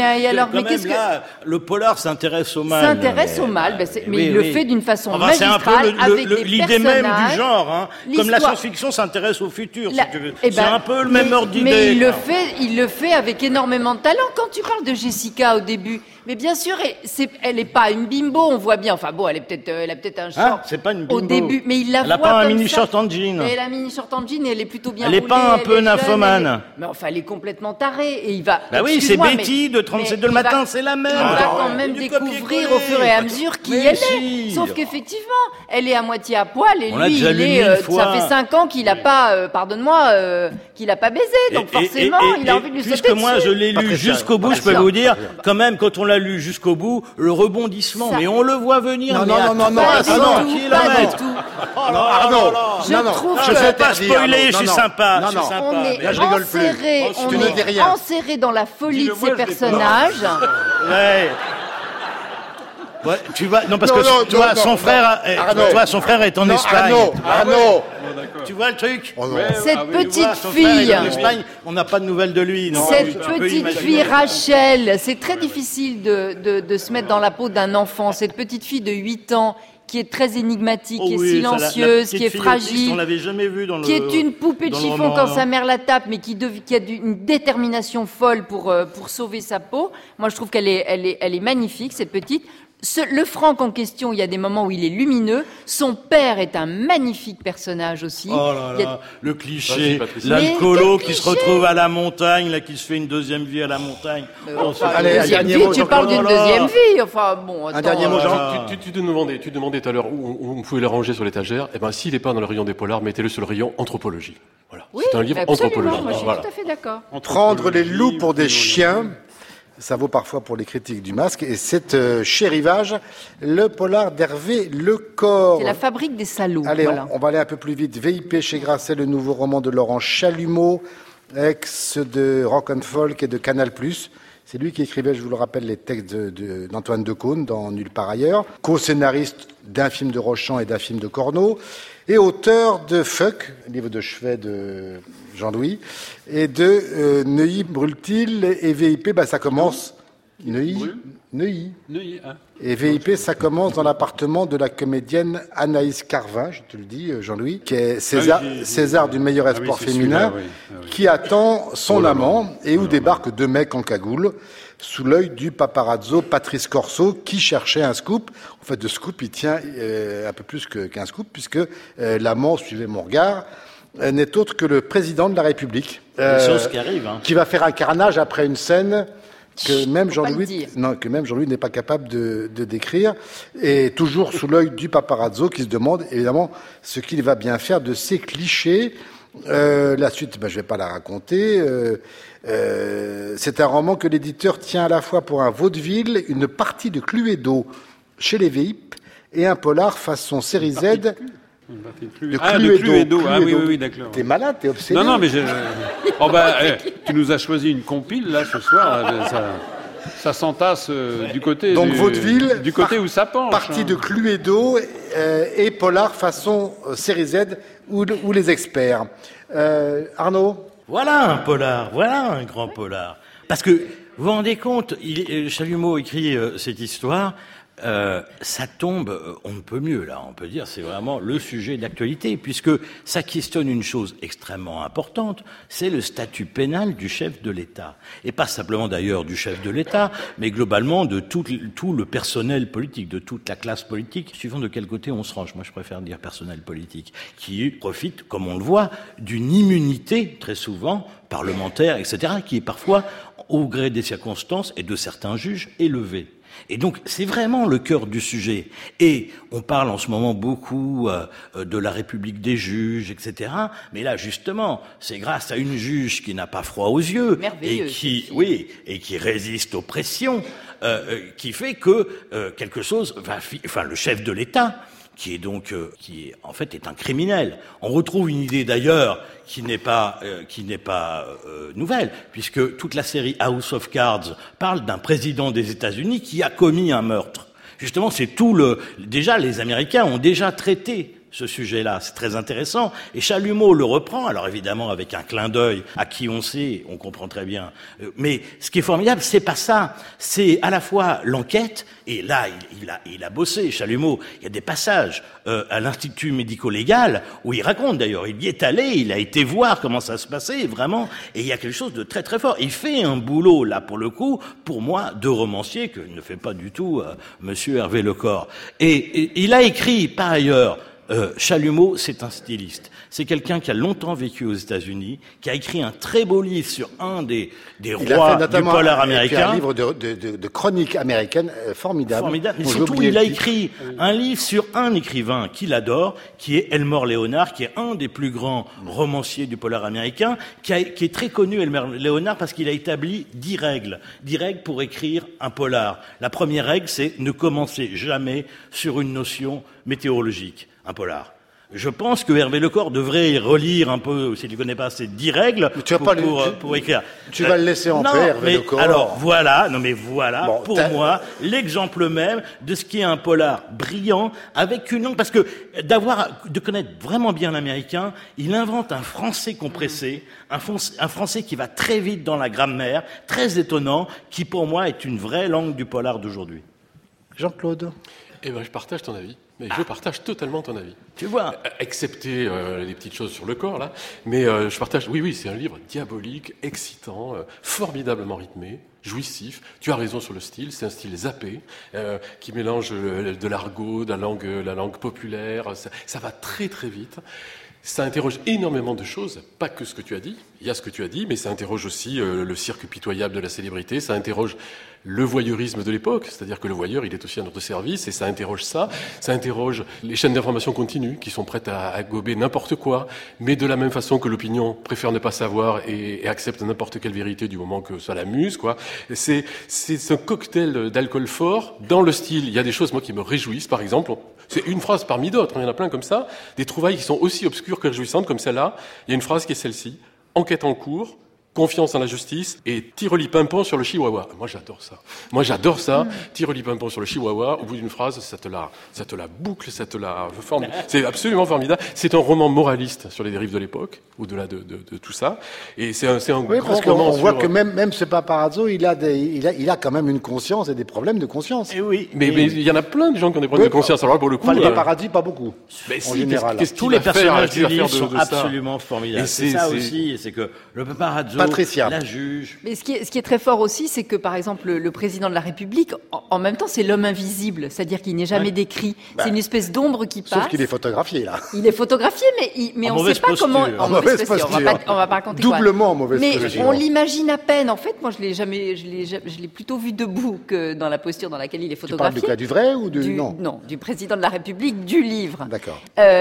que là, le polar s'intéresse au mal. S'intéresse au mal, mais il le fait d'une façon magistrale. L'idée même du genre, hein. Comme la science-fiction s'intéresse au futur, si tu veux. C'est un peu le même ordre d'idée. Mais il le fait avec énormément de talent. Quand tu parles de Jessica au début, Mais bien sûr, elle est pas une bimbo, on voit bien. Enfin bon, elle a peut-être un short. C'est pas une bimbo. Au début, mais il la voit Elle a pas un comme mini ça. short en jean. Elle a un mini short en jean et elle est plutôt bien Elle est roulée, pas un peu jeune, nymphomane. mais enfin, elle est complètement tarée et il va. Bah oui, c'est excuse-moi, Betty mais- de 37 mais le il va- matin, c'est la même. Il va quand Il même y a du découvrir copier-coller. au fur et à mesure qui Mais elle si. est. Sauf qu'effectivement, elle est à moitié à poil et On l'a lui, déjà il lu est. 1000 Ça fois. fait 5 ans qu'il a pas, pardonne-moi, qu'il a pas baisé. Donc forcément, il a envie de lui sauter puisque moi dessus. je l'ai lu Patricia, jusqu'au bout, je peux Patricia. vous dire, quand même, quand on l'a lu jusqu'au bout, le rebondissement, Ça- mais on le voit venir. Non, mais non, à non, non, non, Pas ah, du non, tout, qui pas la du mettent. tout. Arnaud, Je non, non, trouve je que- vais Pas t'interdire, spoiler, Arnaud. je suis Non, sympa, non, je suis non. sympa. On est Là, je rigole plus. enserré, Tu on ne dis est rien. enserré dans la folie de Dis-le-moi, ces je l'ai pas. personnages. Ouais. Ouais, tu vois, non parce Non, que non, toi, non, son non. frère, Arnaud. toi, son frère est en Non, Espagne. Arnaud. Tu vois le truc? Oh non. Cette Tu petite vois, son frère fille, est en Espagne, on n'a pas de nouvelles de lui. Non, cette tu peux petite imaginer. fille Rachel, c'est très difficile de se mettre dans la peau d'un enfant. Cette petite fille de 8 ans qui est très énigmatique, Oh qui est oui, ça, la silencieuse, petite qui est fille autiste, fragile, on l'avait jamais vu dans le. qui est une poupée de dans le chiffon roman, quand non. sa mère la tape, mais qui a une détermination folle pour sauver sa peau. Moi, je trouve qu'elle est magnifique, cette petite. Le Franck en question, il y a des moments où il est lumineux. Son père est un magnifique personnage aussi. Oh là Il y a- là, le cliché, Vas-y, Patricia. l'alcoolo Mais quel qui se cliché retrouve à la montagne, là, qui se fait une deuxième vie à la montagne. Enfin, Allez, un deuxième dernier vie, mot, tu Jean-Claude. parles d'une Oh là là. deuxième vie. Enfin, bon, attends, dernier mot, Jean. Tu demandais tout à l'heure où on pouvait le ranger sur l'étagère. Eh ben, s'il n'est pas dans le rayon des polars, mettez-le sur le rayon anthropologie. Voilà. Oui, C'est un livre absolument, anthropologie. moi, je suis Voilà. tout à fait d'accord. Prendre les loups pour des chiens, ça vaut parfois pour les critiques du masque. Et c'est chez Rivage, le polar d'Hervé Lecor. C'est la fabrique des salauds. Allez, voilà. on va aller un peu plus vite. VIP chez Grasset, le nouveau roman de Laurent Chalumeau, ex de Rock and Folk et de Canal+. C'est lui qui écrivait, je vous le rappelle, les textes d'Antoine Decaune dans Nulle part ailleurs, co-scénariste d'un film de Rochant et d'un film de Corneau, et auteur de Fuck, livre de chevet de Jean-Louis, et de Neuilly brûle-t-il, et VIP, ça commence... Neuilly. Hein. Et VIP, ça commence dans l'appartement de la comédienne Anaïs Carvin, je te le dis, Jean-Louis, qui est César du meilleur espoir c'est féminin, celui-là, oui. qui attend son amant et où débarquent deux mecs en cagoule sous l'œil du paparazzo Patrice Corso qui cherchait un scoop. En fait, de scoop, il tient un peu plus qu'un scoop puisque l'amant, suivez mon regard, n'est autre que le président de la République. Des choses qui arrivent, hein. Qui va faire un carnage après une scène que même Faut pas le Jean-Louis dire. n'est pas capable de décrire, et toujours sous l'œil du paparazzo qui se demande évidemment ce qu'il va bien faire de ces clichés. La suite, je vais pas la raconter. C'est un roman que l'éditeur tient à la fois pour un vaudeville, une partie de Cluedo chez les VIP et un polar façon série Z. De Cluedo. Ah oui, d'accord. T'es malade, t'es obsédé. Non, mais tu nous as choisi une compile, là, ce soir. Ça s'entasse du côté Donc vaudeville, du côté où ça penche. Partie de Cluedo et polar façon série Z ou les experts. Arnaud? Voilà un polar, voilà un grand polar. Parce que, vous vous rendez compte, Chalumeau écrit cette histoire, ça tombe, on ne peut mieux là, on peut dire c'est vraiment le sujet d'actualité, puisque ça questionne une chose extrêmement importante, c'est le statut pénal du chef de l'État. Et pas simplement d'ailleurs du chef de l'État, mais globalement de tout le personnel politique, de toute la classe politique, suivant de quel côté on se range. Moi je préfère dire personnel politique, qui profite, comme on le voit, d'une immunité, très souvent, parlementaire, etc., qui est parfois, au gré des circonstances et de certains juges, élevée. Et donc, c'est vraiment le cœur du sujet. Et on parle en ce moment beaucoup de la République des juges, etc. Mais là, justement, c'est grâce à une juge qui n'a pas froid aux yeux et qui résiste aux pressions, qui fait que quelque chose le chef de l'État, qui en fait est un criminel. On retrouve une idée d'ailleurs qui n'est pas nouvelle, puisque toute la série House of Cards parle d'un président des États-Unis qui a commis un meurtre. Justement, déjà les Américains ont déjà traité ce sujet-là. C'est très intéressant. Et Chalumeau le reprend, alors évidemment avec un clin d'œil à qui on sait, on comprend très bien. Mais ce qui est formidable, c'est pas ça. C'est à la fois l'enquête, et là, il a bossé, Chalumeau. Il y a des passages à l'Institut médico-légal où il raconte d'ailleurs, il y est allé, il a été voir comment ça se passait, vraiment. Et il y a quelque chose de très très fort. Il fait un boulot, là, pour le coup, pour moi, de romancier, que ne fait pas du tout Monsieur Hervé Lecor. Et il a écrit, par ailleurs, Chalumeau, c'est un styliste. C'est quelqu'un qui a longtemps vécu aux États-Unis, qui a écrit un très beau livre sur un des rois du polar américain. Un livre de chroniques américaines formidable. Mais surtout, il a écrit un livre sur un écrivain qu'il adore, qui est Elmore Leonard, qui est un des plus grands romanciers du polar américain, qui est très connu, Elmore Leonard, parce qu'il a établi 10 règles pour écrire un polar. La première règle, c'est ne commencer jamais sur une notion météorologique. Un polar. Je pense que Hervé Lecor devrait relire un peu, s'il ne connaît pas ces 10 règles, pour écrire. Tu vas le laisser entrer, Hervé Lecor. Alors, voilà, bon, pour moi, l'exemple même de ce qui est un polar brillant, avec une langue, parce que de connaître vraiment bien l'américain, il invente un français compressé, un français qui va très vite dans la grammaire, très étonnant, qui pour moi est une vraie langue du polar d'aujourd'hui. Jean-Claude. Eh ben, je partage ton avis. Mais je partage totalement ton avis. Tu vois. Excepté les petites choses sur le corps, là. Mais je partage... Oui, c'est un livre diabolique, excitant, formidablement rythmé, jouissif. Tu as raison sur le style. C'est un style zappé, qui mélange de l'argot, de la langue populaire. Ça va très, très vite. Ça interroge énormément de choses, pas que ce que tu as dit, il y a ce que tu as dit, mais ça interroge aussi le cirque pitoyable de la célébrité, ça interroge le voyeurisme de l'époque, c'est-à-dire que le voyeur, il est aussi à notre service, et ça interroge les chaînes d'information continues, qui sont prêtes à gober n'importe quoi, mais de la même façon que l'opinion préfère ne pas savoir et accepte n'importe quelle vérité du moment que ça l'amuse, quoi. C'est un cocktail d'alcool fort. Dans le style, il y a des choses, moi, qui me réjouissent, par exemple. C'est une phrase parmi d'autres, il y en a plein comme ça, des trouvailles qui sont aussi obscures que réjouissantes, comme celle-là. Il y a une phrase qui est celle-ci. Enquête en cours, confiance en la justice et tire-li-pimpon sur le chihuahua. Moi, j'adore ça. Tire-li-pimpon sur le chihuahua. Au bout d'une phrase, ça te la boucle, ça te la forme. C'est absolument formidable. C'est un roman moraliste sur les dérives de l'époque, au-delà de tout ça. Et c'est un oui, grand parce roman. On voit que même ce Paparazzo, il a quand même une conscience et des problèmes de conscience. Et oui. Mais il y en a plein de gens qui ont des problèmes de conscience. Alors pour le coup, pas le paparazzi, pas beaucoup. Mais en général. Tous les personnages du livre sont absolument formidables. C'est ça aussi, c'est que le Paparazzo, Patricia. La juge. Mais ce qui est très fort aussi, c'est que, par exemple, le président de la République, en même temps, c'est l'homme invisible. C'est-à-dire qu'il n'est jamais décrit. C'est une espèce d'ombre qui passe. Sauf qu'il est photographié, là. Il est photographié, mais on ne sait pas comment... En mauvaise posture. On va pas raconter doublement en mauvaise posture. Mais on l'imagine à peine. En fait, moi, je l'ai plutôt vu debout que dans la posture dans laquelle il est photographié. Tu parles du cas du vrai ou du... Non, du président de la République, du livre. D'accord.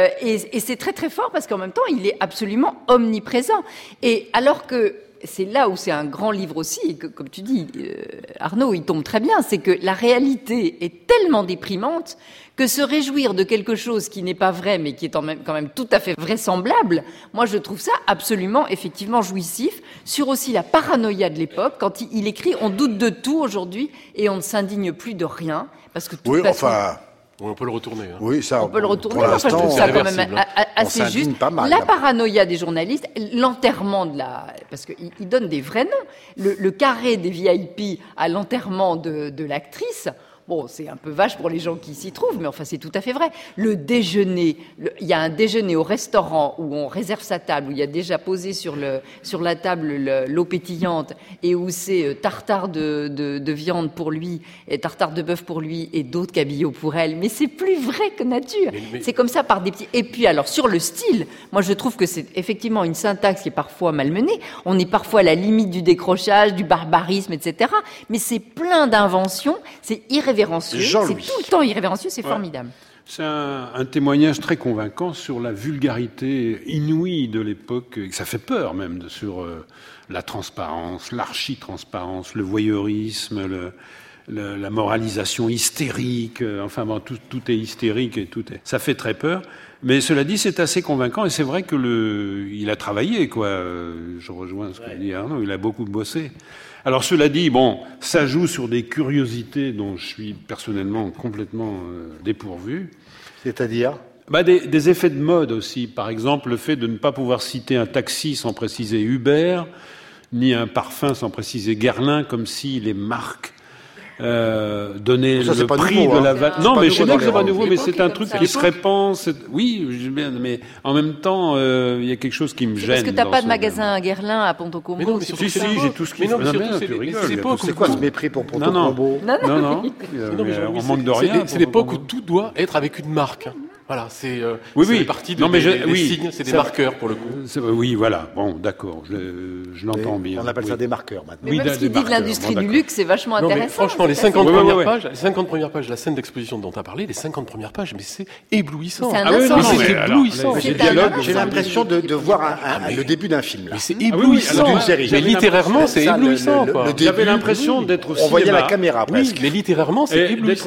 Et c'est très très fort parce qu'en même temps, il est absolument omniprésent. Et alors que c'est là où c'est un grand livre aussi, et que, comme tu dis, Arnaud, il tombe très bien, c'est que la réalité est tellement déprimante que se réjouir de quelque chose qui n'est pas vrai, mais qui est quand même tout à fait vraisemblable, moi je trouve ça absolument, effectivement, jouissif, sur aussi la paranoïa de l'époque, quand il écrit « On doute de tout aujourd'hui et on ne s'indigne plus de rien », parce que de toute façon... Oui, on peut le retourner. Hein. Oui, ça. On peut le retourner. Pour l'instant, je trouve ça quand même assez juste. Pas mal, la paranoïa des journalistes, l'enterrement parce qu'il donne des vrais noms. Le carré des VIP à l'enterrement de l'actrice. Bon, c'est un peu vache pour les gens qui s'y trouvent, mais enfin, c'est tout à fait vrai. Le déjeuner, il y a un déjeuner au restaurant où on réserve sa table, où il y a déjà posé sur la table l'eau pétillante et où c'est tartare de viande pour lui et tartare de bœuf pour lui et d'autres cabillaud pour elle. Mais c'est plus vrai que nature. C'est comme ça par des petits... Et puis alors, sur le style, moi je trouve que c'est effectivement une syntaxe qui est parfois malmenée. On est parfois à la limite du décrochage, du barbarisme, etc. Mais c'est plein d'inventions, c'est irrévérencieux, c'est tout le temps irrévérencieux, c'est formidable. C'est un témoignage très convaincant sur la vulgarité inouïe de l'époque. Ça fait peur même sur la transparence, l'archi-transparence, le voyeurisme, la moralisation hystérique. Enfin bon, tout est hystérique et ça fait très peur. Mais cela dit, c'est assez convaincant et c'est vrai que il a travaillé, quoi. Je rejoins ce que dit Arnaud. Il a beaucoup bossé. Alors cela dit, bon, ça joue sur des curiosités dont je suis personnellement complètement dépourvu. C'est-à-dire Des effets de mode aussi. Par exemple, le fait de ne pas pouvoir citer un taxi sans préciser Uber, ni un parfum sans préciser Guerlain, comme si les marques donnaient le prix de la valeur. Non, mais chez nous, c'est pas nouveau, mais c'est un truc qui se répand. Oui, mais en même temps, il y a quelque chose qui me gêne. Parce que t'as pas de magasin Guerlain à Ponto-Combo. Si, j'ai tout ce qu'il faut. C'est quoi ce mépris pour Ponto-Combo? Non. On manque de rien. C'est l'époque où tout doit être avec une marque. Voilà, c'est partie des signes, c'est des marqueurs pour le coup. Oui, voilà. Bon, d'accord, je l'entends bien. On appelle ça des marqueurs maintenant. Mais même ce qu'il dit de l'industrie du luxe, c'est vachement intéressant. Franchement, les 50 premières pages, de la scène d'exposition dont tu as parlé, les 50 premières pages, mais c'est éblouissant. C'est éblouissant. J'ai l'impression de voir le début d'un film. Mais c'est éblouissant. D'une série. Mais littérairement, c'est éblouissant. J'avais l'impression d'être au cinéma. On voyait la caméra presque. Mais littéralement, c'est éblouissant.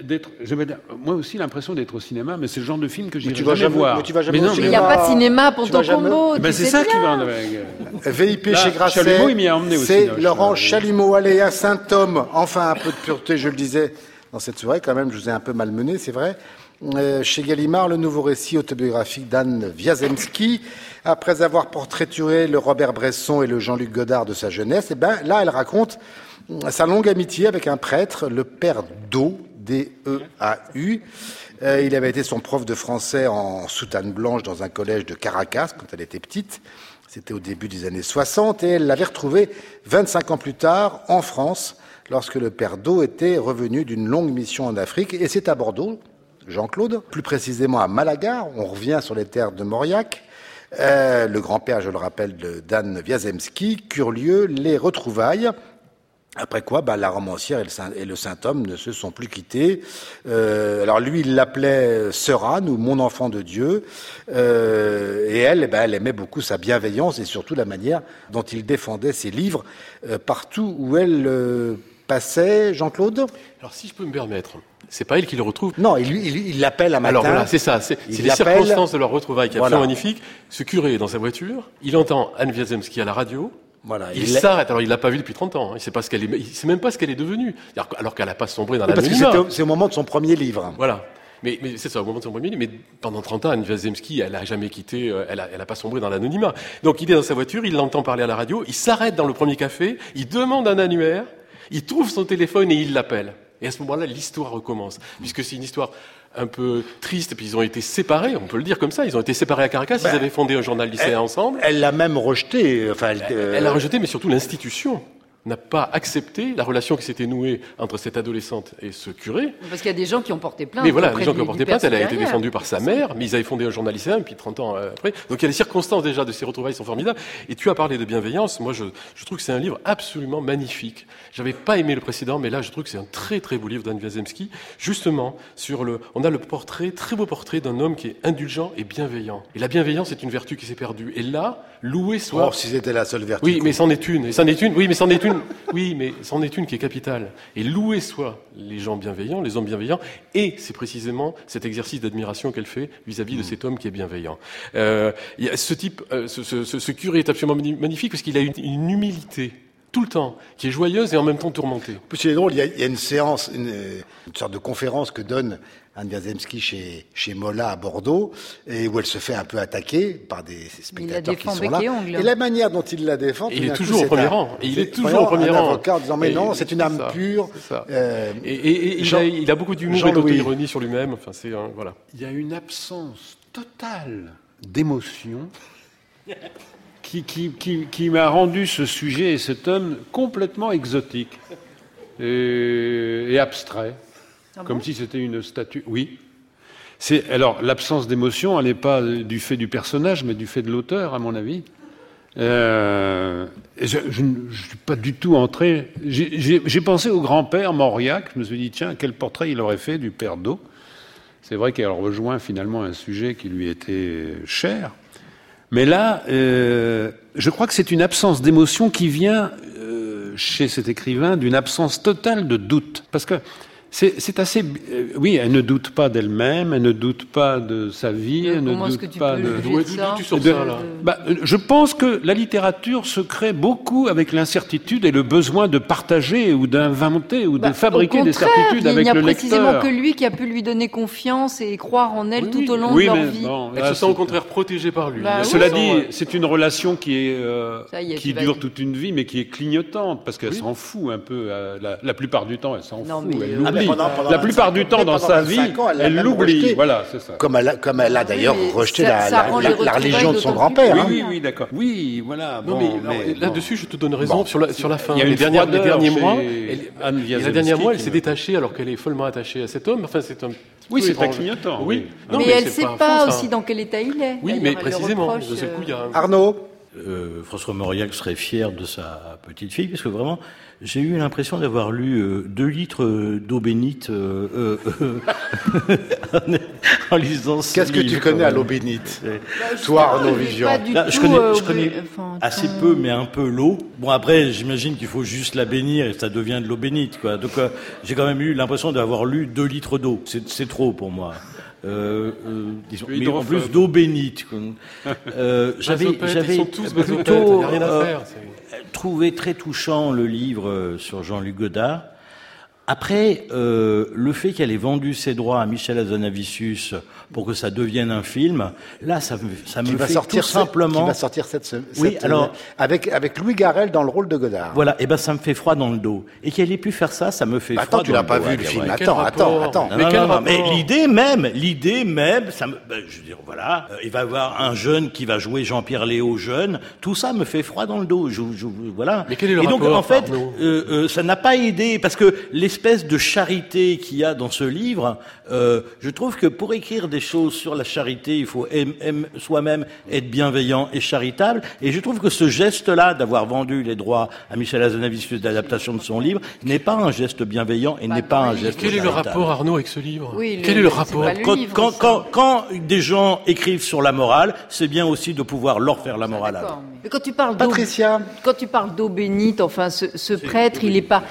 Moi aussi l'impression d'être au cinéma, mais c'est le genre de film que j'irai tu vas jamais voir. Mais tu vas jamais au Il n'y a pas de cinéma à Ponto-Combo. C'est ça qui va. VIP chez Grasset, c'est Laurent Chalumeau. Allez, un saint homme, enfin un peu de pureté, je le disais dans cette soirée, quand même, je vous ai un peu malmené, c'est vrai. Chez Gallimard, le nouveau récit autobiographique d'Anne Wiazemski. Après avoir portraituré le Robert Bresson et le Jean-Luc Godard de sa jeunesse, là, elle raconte sa longue amitié avec un prêtre, le père Do, D-E-A-U. Il avait été son prof de français en soutane blanche dans un collège de Caracas quand elle était petite. C'était au début des années 60 et elle l'avait retrouvé 25 ans plus tard en France lorsque le père Do était revenu d'une longue mission en Afrique. Et c'est à Bordeaux, Jean-Claude, plus précisément à Malaga, on revient sur les terres de Mauriac. Le grand-père, je le rappelle, d'Anne Wiazemski, Curlieu, les retrouvailles. Après quoi, la romancière et le saint homme ne se sont plus quittés. Alors lui, il l'appelait Sœur Anne ou mon enfant de Dieu. Et elle aimait beaucoup sa bienveillance et surtout la manière dont il défendait ses livres partout où elle passait. Jean-Claude ? Alors si je peux me permettre, c'est pas elle qui le retrouve. Non, il l'appelle un matin. Alors voilà, c'est ça. C'est les circonstances de leur retrouvaille qui est absolument magnifique. Ce curé est dans sa voiture, il entend Anne Wiazemski à la radio. Voilà, il s'arrête. Alors il l'a pas vue depuis 30 ans. Il sait pas il sait même pas ce qu'elle est devenue. Alors qu'elle a pas sombré dans l'anonymat. Parce que c'est au moment de son premier livre. Voilà. Mais c'est ça, au moment de son premier livre. Mais pendant 30 ans, Anne Wiazemski, elle a jamais quitté. Elle a pas sombré dans l'anonymat. Donc il est dans sa voiture, il l'entend parler à la radio. Il s'arrête dans le premier café. Il demande un annuaire. Il trouve son téléphone et il l'appelle. Et à ce moment-là, l'histoire recommence, puisque c'est une histoire un peu triste, et puis ils ont été séparés, on peut le dire comme ça, ils ont été séparés à Caracas, ils avaient fondé un journal lycéen ensemble. Elle l'a même rejeté. Elle l'a rejeté, mais surtout l'institution n'a pas accepté la relation qui s'était nouée entre cette adolescente et ce curé. Parce qu'il y a des gens qui ont porté plainte. Mais voilà, des gens qui ont porté plainte, elle a été défendue par sa mère, mais ils avaient fondé un journal lycéen, puis 30 ans après. Donc il y a les circonstances déjà de ces retrouvailles sont formidables. Et tu as parlé de bienveillance, moi je trouve que c'est un livre absolument magnifique. J'avais pas aimé le précédent, mais là je trouve que c'est un très très beau livre d'Anne Wiazemski, justement on a le portrait, très beau portrait d'un homme qui est indulgent et bienveillant. Et la bienveillance est une vertu qui s'est perdue. Et là, loué soit... Oh, si c'était la seule vertu. Oui, mais c'en est une. Oui, mais c'en est une qui est capitale. Et loué soit les gens bienveillants, les hommes bienveillants, et c'est précisément cet exercice d'admiration qu'elle fait vis-à-vis de cet homme qui est bienveillant. Ce type, ce curé est absolument magnifique parce qu'il a une humilité tout le temps, qui est joyeuse et en même temps tourmentée. C'est drôle, il y a une séance, une sorte de conférence que donne Anne Wiazemski chez Mola à Bordeaux, et où elle se fait un peu attaquer par des spectateurs qui sont là. Et la manière dont il la défend, il est toujours au premier rang. Il est toujours au premier rang. Un avocat en disant mais non, c'est une âme pure. Et il a beaucoup d'humour et d'auto-ironie sur lui-même. Enfin, c'est voilà. Il y a une absence totale d'émotion qui m'a rendu ce sujet et cet homme complètement exotique et abstrait. Comme si c'était une statue. Oui. Alors, l'absence d'émotion, elle n'est pas du fait du personnage, mais du fait de l'auteur, à mon avis. Je ne suis pas du tout entré. J'ai pensé au grand-père Mauriac. Je me suis dit, tiens, quel portrait il aurait fait du père Do. C'est vrai qu'elle rejoint finalement un sujet qui lui était cher. Mais là, je crois que c'est une absence d'émotion qui vient, chez cet écrivain, d'une absence totale de doute. Parce que C'est assez... oui, elle ne doute pas d'elle-même, elle ne doute pas de sa vie, elle ne doute pas de... D'où tu sors ça, là? Je pense que la littérature se crée beaucoup avec l'incertitude et le besoin de partager ou d'inventer ou de fabriquer des certitudes avec le lecteur. Il n'y a précisément que lui qui a pu lui donner confiance et croire en elle tout au long de leur vie. Elle se sent au contraire protégée par lui. Cela dit, c'est une relation qui dure toute une vie, mais qui est clignotante, parce qu'elle s'en fout un peu. La plupart du temps, elle s'en fout. Elle l'oublie. La plupart du temps dans sa vie, elle l'oublie. Voilà, c'est ça. Comme elle a d'ailleurs rejeté la religion de son grand-père. Oui, d'accord. Oui, voilà. Mais là-dessus, je te donne raison sur la fin. Il y a les derniers mois, elle s'est détachée alors qu'elle est follement attachée à cet homme. Enfin, c'est un... Oui, c'est très clignotant. Oui. Mais elle ne sait pas aussi dans quel état il est. Oui, mais précisément. De ce coup, il y a... Arnaud. François Mauriac serait fier de sa petite fille, parce que vraiment, j'ai eu l'impression d'avoir lu 2 litres d'eau bénite en lisant ce Qu'est-ce que tu connais à l'eau bénite, toi, Arnaud Vivian? Je connais assez peu, mais un peu l'eau. Bon, après, j'imagine qu'il faut juste la bénir et ça devient de l'eau bénite, quoi. Donc, j'ai quand même eu l'impression d'avoir lu 2 litres d'eau. C'est trop pour moi. Disons, mais en plus d'eau bénite. J'avais plutôt trouvé très touchant le livre sur Jean-Luc Godard. Après, le fait qu'elle ait vendu ses droits à Michel Hazanavicius pour que ça devienne un film, là, ça me fait tout simplement... Qui va sortir cette alors avec Louis Garrel dans le rôle de Godard. Voilà, et ça me fait froid dans le dos. Et qu'elle ait pu faire ça, ça me fait froid dans le dos. Attends, tu l'as pas vu le film. Attends. Mais l'idée même, ça me... je veux dire, voilà, il va y avoir un jeune qui va jouer Jean-Pierre Léaud jeune, tout ça me fait froid dans le dos. Voilà. Mais quel est le rapport, donc, en fait, ça n'a pas aidé, parce que l'espèce de charité qu'il y a dans ce livre, je trouve que pour écrire des choses sur la charité, il faut soi-même être bienveillant et charitable. Et je trouve que ce geste-là, d'avoir vendu les droits à Michel Hazanavicius d'adaptation de son livre, n'est pas un geste bienveillant et n'est pas un geste charitable. Quel est le rapport, Arnaud, avec ce livre? Quel est le rapport? Quand des gens écrivent sur la morale, c'est bien aussi de pouvoir leur faire la morale. Mais quand tu parles Patricia, quand tu parles d'eau bénite, enfin, ce prêtre, il est pas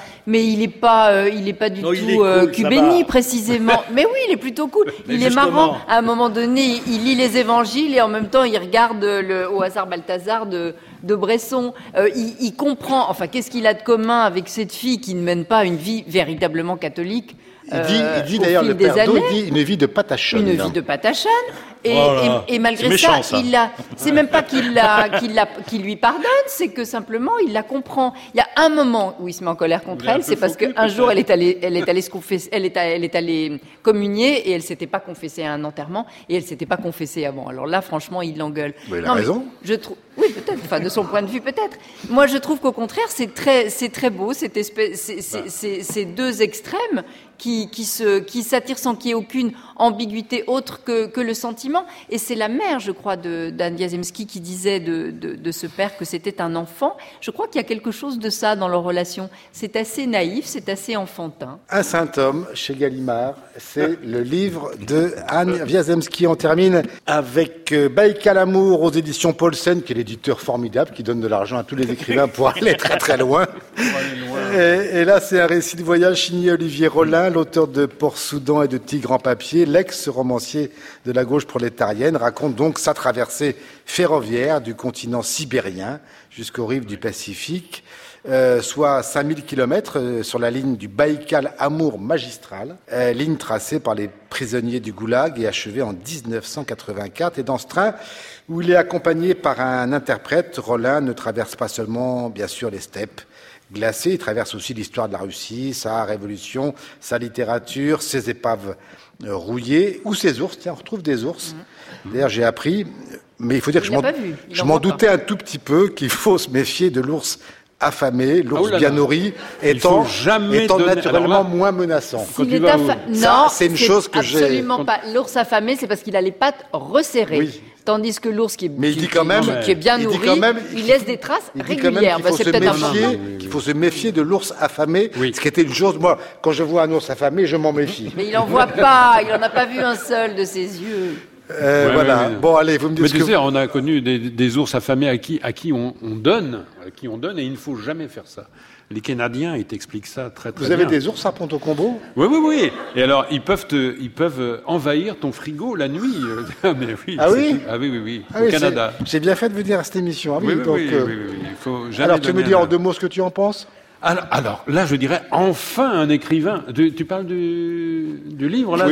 du tout cul béni précisément. Mais oui, il est plutôt cool. Il est marrant. À un moment donné, il lit les évangiles et en même temps, il regarde au hasard Balthazar de Bresson. Il comprend. Enfin, qu'est-ce qu'il a de commun avec cette fille qui ne mène pas une vie véritablement catholique? Il dit d'ailleurs, le père d'eau dit une vie de patachonne. Une vie de patachonne. Et malgré ça, c'est même pas qu'il lui pardonne, c'est que simplement il la comprend. Il y a un moment où il se met en colère contre elle, c'est parce qu'un jour elle est allée se confesser, elle est allée communier et elle s'était pas confessée à un enterrement et elle s'était pas confessée avant. Alors là, franchement, il l'engueule. Il a raison. Oui, peut-être. Enfin, de son point de vue, peut-être. Moi, je trouve qu'au contraire, c'est très beau ces 2 extrêmes qui s'attirent sans qu'il y ait aucune ambiguïté autre que le sentiment. Et c'est la mère, je crois, d'Anne Wiazemski qui disait de ce père que c'était un enfant. Je crois qu'il y a quelque chose de ça dans leur relation. C'est assez naïf, c'est assez enfantin. Un saint homme chez Gallimard, c'est le livre de Anne Wiazemski. On termine avec Baïkal Amour aux éditions Paulsen, qui est l'éditeur formidable, qui donne de l'argent à tous les écrivains pour aller très très loin. Et là, c'est un récit de voyage signé Olivier Rollin, l'auteur de Port-Soudan et de Tigre en papier. L'ex-romancier de la gauche prolétarienne raconte donc sa traversée ferroviaire du continent sibérien jusqu'aux rives du Pacifique, soit 5000 kilomètres sur la ligne du Baïkal Amour magistral, ligne tracée par les prisonniers du Goulag et achevée en 1984. Et dans ce train, où il est accompagné par un interprète, Rollin ne traverse pas seulement, bien sûr, les steppes glacées, il traverse aussi l'histoire de la Russie, sa révolution, sa littérature, ses épaves rouillées, ou ses ours. Tiens, on retrouve des ours. D'ailleurs, j'ai appris, mais il faut dire que je m'en doutais un tout petit peu, qu'il faut se méfier de l'ours affamé, l'ours bien nourri, étant naturellement moins menaçant. Non, c'est une chose que j'ai... Absolument pas. L'ours affamé, c'est parce qu'il a les pattes resserrées. Oui. Tandis que l'ours qui est bien nourri, il laisse des traces régulières. Il faut se méfier de l'ours affamé, ce qui était une chose, moi, quand je vois un ours affamé, je m'en méfie. Mais il n'en voit pas, il n'en a pas vu un seul de ses yeux. Voilà. Ouais. Bon, allez, vous me dites Mais ce tu que sais, on a connu des ours affamés à qui on donne, et il ne faut jamais faire ça. Les Canadiens, ils t'expliquent ça très très vous bien. avez des ours à Pont-au-Combo? Oui. Et alors, ils peuvent envahir ton frigo la nuit. Mais oui. Ah oui? Oui. Ah Au oui, Canada. j'ai bien fait de venir à cette émission. Ah oui, Oui. donc, Il faut jamais. alors, tu me donner dis en un- 2 mots ce que tu en penses? Alors, là, je dirais enfin un écrivain. Tu parles du livre là Oui.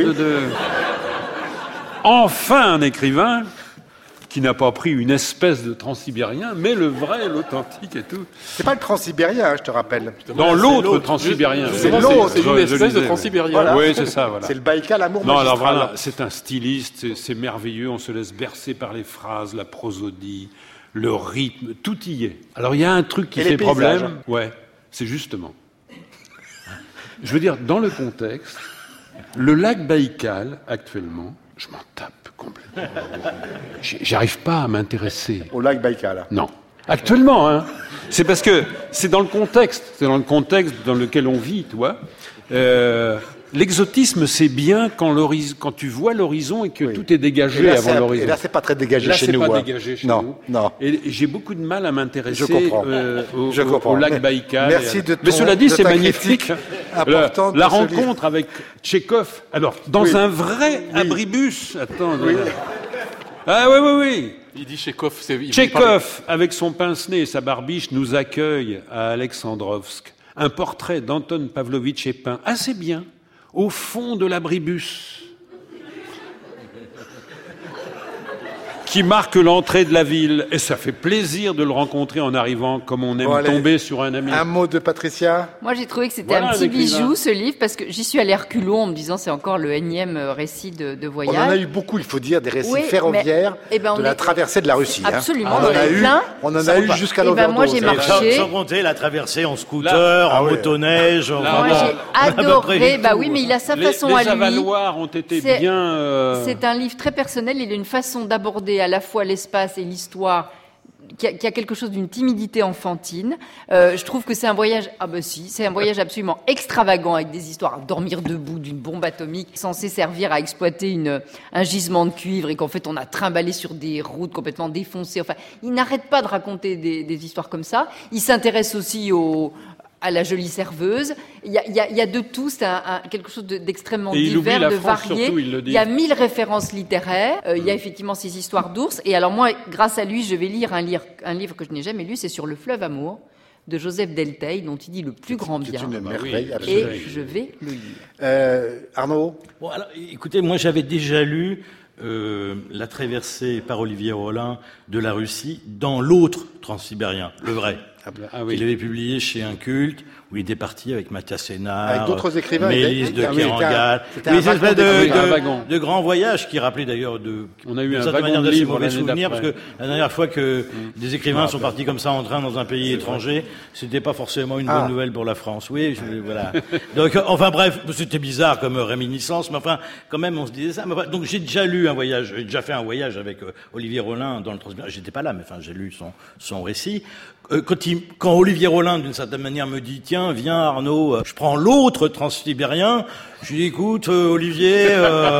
Enfin un écrivain qui n'a pas pris une espèce de transsibérien, mais le vrai, l'authentique et tout. C'est pas le transsibérien, je te rappelle. Dans l'autre transsibérien. C'est l'autre, c'est une espèce de transsibérien. Voilà. Oui, c'est ça, voilà. C'est le Baïkal, l'amour Non, magistral. alors voilà, c'est un styliste, c'est merveilleux, on se laisse bercer par les phrases, la prosodie, le rythme, tout y est. Alors il y a un truc qui Et fait les paysages. problème, ouais, c'est justement. Je veux dire, dans le contexte, le lac Baïkal, actuellement, je m'en tape complètement. J'arrive pas à m'intéresser. Au lac Baïkal. Non. Actuellement, hein. C'est parce que c'est dans le contexte dans lequel on vit, tu vois. L'exotisme, c'est bien quand tu vois l'horizon et que tout est dégagé avant l'horizon. Et là, c'est pas très dégagé Là, chez c'est nous. pas hein. dégagé chez non, nous. Non. Et j'ai beaucoup de mal à m'intéresser Je comprends. Je comprends. au lac Baïkal. Merci de Mais ton- cela dit, de c'est ta magnifique. critique importante La de ce rencontre avec Tchekhov. Alors, dans un vrai abribus. Attends. Ah oui. Il dit Tchekhov. Tchekhov, avec son pince-nez et sa barbiche, nous accueille à Alexandrovsk. Un portrait d'Anton Pavlovitch est peint assez bien au fond de l'abribus qui marque l'entrée de la ville. Et ça fait plaisir de le rencontrer en arrivant, comme on aime Bon, allez. tomber sur un ami. Un mot de Patricia? Moi, j'ai trouvé que c'était Voilà un un petit écrivain. bijou, ce livre, parce que j'y suis allée reculons en me disant c'est encore le énième récit de On voyage. en a eu beaucoup, il faut dire, des récits Oui, ferroviaires mais- eh ben, de on la est- traversée de la Russie. hein. Absolument, On en on en a a eu, plein. on en a eu jusqu'à Eh ben, moi, l'overdose. j'ai hein. marché. Sans compter la traversée en scooter, Ah en ouais. motoneige. Moi, enfin, j'ai à peu près adoré. du Bah tout. oui, mais il a sa Les façon à lui. avaloirs ont été C'est- bien... C'est un livre très personnel. Il a une façon d'aborder à la fois l'espace et l'histoire qui a quelque chose d'une timidité enfantine. Je trouve que c'est un voyage. Ah bah si, c'est un voyage absolument extravagant avec des histoires à dormir debout d'une bombe atomique censée servir à exploiter un gisement de cuivre et qu'en fait on a trimballé sur des routes complètement défoncées. Enfin, il n'arrête pas de raconter des histoires comme ça. Il s'intéresse aussi à la jolie serveuse. Il y a de tout, c'est quelque chose d'extrêmement Et il oublie divers, la de France, varié. surtout, il le dit. Il y a 1000 références littéraires. Il y a effectivement ces histoires d'ours. Et alors moi, grâce à lui, je vais lire un livre que je n'ai jamais lu, c'est sur le fleuve Amour de Joseph Delteil, dont il dit le plus grand C'est bien. une merveille, Et absolument. je vais le lire. Arnaud? Bon, alors, écoutez, moi j'avais déjà lu la traversée par Olivier Rollin de la Russie dans l'autre transsibérien, le vrai. Ah oui. Il avait publié chez Un Culte, où il était parti avec Mathias Sénard, Avec d'autres écrivains, Mélisse de ah oui, Kerangal. c'était Oui, un c'est une wagon espèce d'écrivains. Un wagon. de grand voyage qui rappelait d'ailleurs On a eu d'une un certaine wagon manière de d'assez livres mauvais l'année souvenirs, parce d'après. que la dernière fois que des écrivains sont partis comme ça en train dans un pays étranger, c'était pas forcément une bonne nouvelle pour la France. Oui, voilà. Donc, enfin bref, c'était bizarre comme réminiscence, mais enfin, quand même, on se disait ça. Mais, enfin, donc j'ai déjà fait un voyage avec Olivier Rollin dans le Transsibérien. J'étais pas là, mais enfin, j'ai lu son récit. Quand Olivier Rollin, d'une certaine manière, me dit, tiens, viens Arnaud, je prends l'autre transsibérien, je lui dis, écoute, Olivier,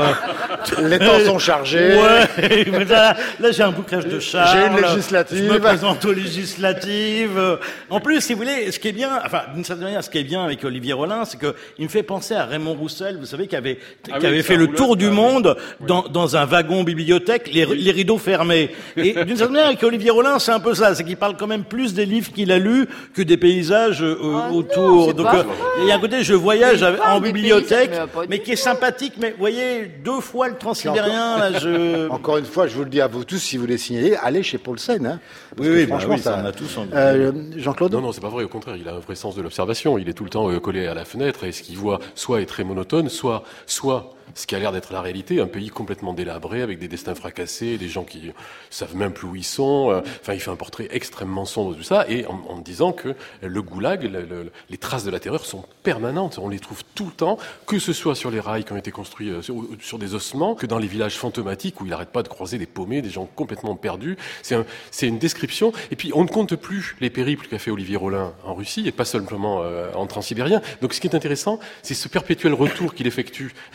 Les temps sont chargés. ouais, mais là j'ai un bouclage de charge. J'ai une législative. Je me présente aux législatives. En plus, si vous voulez, ce qui est bien, enfin, d'une certaine manière, ce qui est bien avec Olivier Rollin, c'est que il me fait penser à Raymond Roussel, vous savez, qui avait fait le tour du monde dans un wagon bibliothèque, les rideaux fermés. Et d'une certaine manière, avec Olivier Rollin, c'est un peu ça, c'est qu'il parle quand même plus des livres qu'il a lus que des paysages autour. c'est Donc, pas vrai. il y a un côté, je voyage Il parle en des bibliothèque, paysages, mais mais qui est sympathique. Mais vous voyez, 2 fois le transsibérien, là, je... Encore une fois, je vous le dis à vous tous, si vous voulez signaler, allez chez Paulsen. Hein, parce que Oui, franchement, bah oui, ça, on a tous envie. Jean-Claude? Non, c'est pas vrai. Au contraire, il a un vrai sens de l'observation. Il est tout le temps collé à la fenêtre et ce qu'il voit soit est très monotone, soit ce qui a l'air d'être la réalité, un pays complètement délabré avec des destins fracassés, des gens qui savent même plus où ils sont. Enfin, il fait un portrait extrêmement sombre de tout ça et en disant que le goulag, les traces de la terreur sont permanentes. On les trouve tout le temps, que ce soit sur les rails qui ont été construits sur des ossements, que dans les villages fantomatiques où il n'arrête pas de croiser des paumés, des gens complètement perdus. C'est une description. Et puis, on ne compte plus les périples qu'a fait Olivier Rollin en Russie et pas simplement en transsibérien. Donc, ce qui est intéressant, c'est ce perpétuel retour qu'il effectue dans ce pays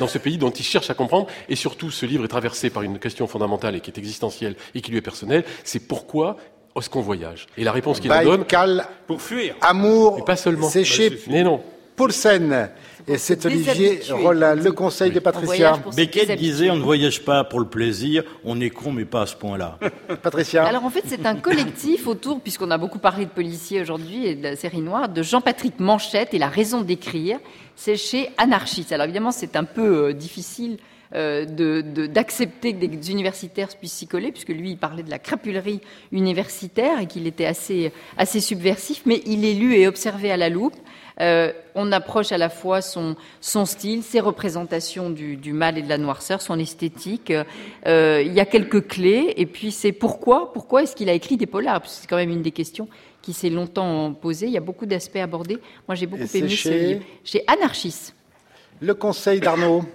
dont il cherche à comprendre. Et surtout, ce livre est traversé par une question fondamentale et qui est existentielle et qui lui est personnelle. C'est pourquoi est-ce qu'on voyage? Et la réponse qu'il en donne... Baïkal, Pour fuir. Amour, Mais pas seulement. c'est chez Mais non. Paulsen. Et c'est Olivier Rollin, le conseil de Patricia. Beckett disait on ne voyage pas pour le plaisir, on est con mais pas à ce point-là. Patricia. Alors en fait, c'est un collectif autour, puisqu'on a beaucoup parlé de policiers aujourd'hui et de la série noire, de Jean-Patrick Manchette et La raison d'écrire. C'est chez Anarchiste. Alors évidemment, c'est un peu difficile d'accepter que des universitaires puissent s'y coller, puisque lui, il parlait de la crapulerie universitaire et qu'il était assez subversif, mais il est lu et observé à la loupe. On approche à la fois son style, ses représentations du mal et de la noirceur, son esthétique. Il y a quelques clés, et puis c'est pourquoi est-ce qu'il a écrit des polars, parce que c'est quand même une des questions qui s'est longtemps posée. Il y a beaucoup d'aspects abordés. Moi, j'ai beaucoup aimé ce livre. Chez Anarchiste. Le conseil d'Arnaud.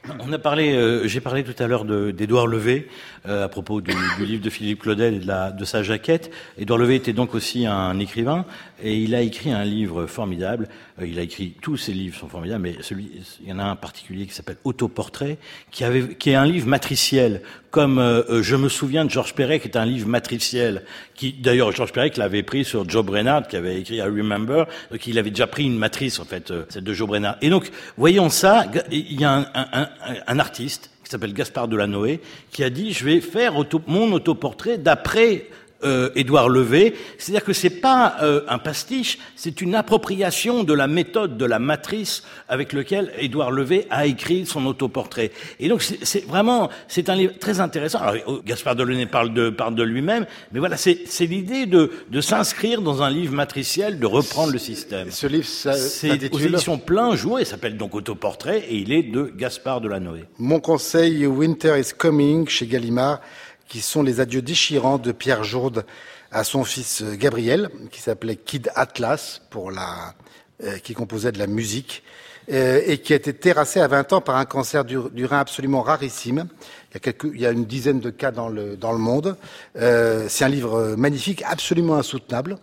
J'ai parlé tout à l'heure d'Édouard Levé à propos du livre de Philippe Claudel et de sa jaquette. Édouard Levé était donc aussi un écrivain et il a écrit un livre formidable. Il a écrit tous ses livres sont formidables, mais il y en a un particulier qui s'appelle Autoportrait, qui est un livre matriciel, comme Je me souviens de Georges Perec, qui est un livre matriciel, qui d'ailleurs Georges Perec l'avait pris sur Joe Brainard, qui avait écrit I Remember, donc il avait déjà pris une matrice en fait, celle de Joe Brainard. Et donc voyons ça, il y a un artiste qui s'appelle Gaspard Delanoë qui a dit je vais faire mon autoportrait d'après Édouard Levé, c'est-à-dire que c'est pas un pastiche, c'est une appropriation de la méthode de la matrice avec lequel Édouard Levé a écrit son autoportrait. Et donc c'est un livre très intéressant. Alors Gaspard Delanoë parle de lui-même, mais voilà, c'est l'idée de s'inscrire dans un livre matriciel, de reprendre le système. Ce livre, c'est aux éditions Plein Jouet, il s'appelle donc Autoportrait et il est de Gaspard Delanoë. Mon conseil, Winter is Coming chez Gallimard, qui sont les adieux déchirants de Pierre Jourde à son fils Gabriel, qui s'appelait Kid Atlas, qui composait de la musique, et qui a été terrassé à 20 ans par un cancer du rein absolument rarissime. Il y a une dizaine de cas dans le monde. C'est un livre magnifique, absolument insoutenable,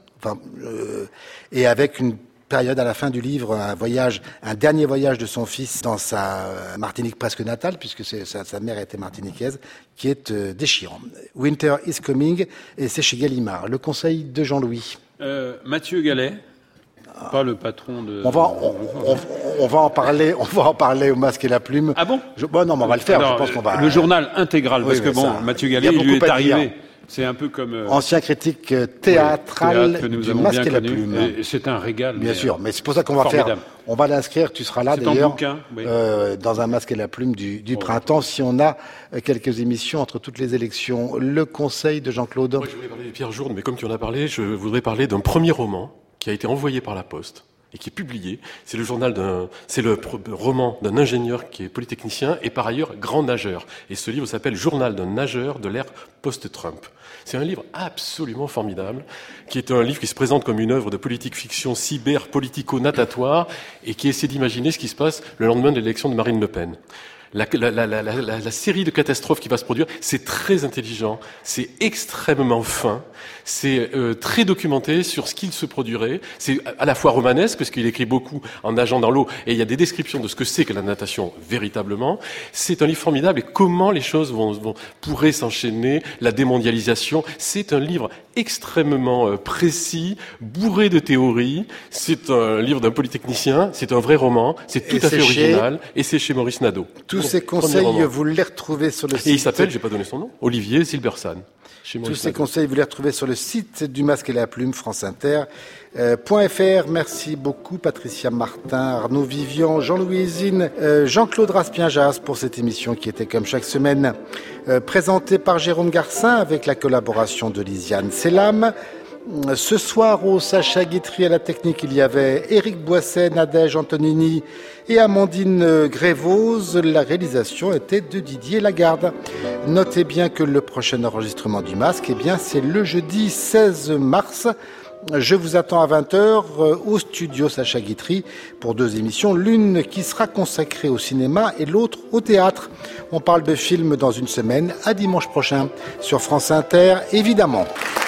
et avec une période à la fin du livre, un dernier voyage de son fils dans sa Martinique presque natale, puisque sa mère était martiniquaise, qui est déchirant. Winter is Coming, et c'est chez Gallimard. Le conseil de Jean-Louis. Mathieu Gallet, pas le patron de... On va en parler au Masque et la Plume. Ah bon? Non, mais on va le faire. Alors, je pense qu'on va... Le journal intégral, parce que Mathieu Gallet, il lui est arrivé... C'est un peu comme... ancien critique théâtral du Masque et la Plume. Et c'est un régal. Bien sûr, mais c'est pour ça qu'on va formidable. On va l'inscrire, tu seras là d'ailleurs, dans un Masque et la Plume du printemps, si on a quelques émissions entre toutes les élections. Le conseil de Jean-Claude. Moi, je voulais parler de Pierre Jourde, mais comme tu en as parlé, je voudrais parler d'un premier roman qui a été envoyé par la Poste et qui est publié. C'est le roman d'un ingénieur qui est polytechnicien et par ailleurs grand nageur. Et ce livre s'appelle Journal d'un nageur de l'ère post-Trump. C'est un livre absolument formidable, qui est un livre qui se présente comme une œuvre de politique-fiction cyber-politico-natatoire et qui essaie d'imaginer ce qui se passe le lendemain de l'élection de Marine Le Pen. La série de catastrophes qui va se produire, c'est très intelligent, c'est extrêmement fin, c'est très documenté sur ce qu'il se produirait, c'est à la fois romanesque, parce qu'il écrit beaucoup en nageant dans l'eau, et il y a des descriptions de ce que c'est que la natation véritablement. C'est un livre formidable, et comment les choses pourraient s'enchaîner, la démondialisation. C'est un livre extrêmement précis, bourré de théories, c'est un livre d'un polytechnicien, c'est un vrai roman, c'est tout à fait original, et c'est chez Maurice Nadeau. Tous ces conseils, vous les retrouvez sur le site. Et il s'appelle, j'ai pas donné son nom, Olivier Silbersan. Tous ces conseils, vous les retrouvez sur le site du Masque et la Plume, France Inter. .fr. Merci beaucoup, Patricia Martin, Arnaud Vivian, Jean-Louis Zine, Jean-Claude Raspien-Jas pour cette émission qui était comme chaque semaine présentée par Jérôme Garcin avec la collaboration de Lisiane Selam. Ce soir, au Sacha Guitry à la technique, il y avait Éric Boisset, Nadège Antonini et Amandine Grévoz. La réalisation était de Didier Lagarde. Notez bien que le prochain enregistrement du Masque, c'est le jeudi 16 mars. Je vous attends à 20h au studio Sacha Guitry pour 2 émissions, l'une qui sera consacrée au cinéma et l'autre au théâtre. On parle de films dans une semaine, à dimanche prochain sur France Inter, évidemment.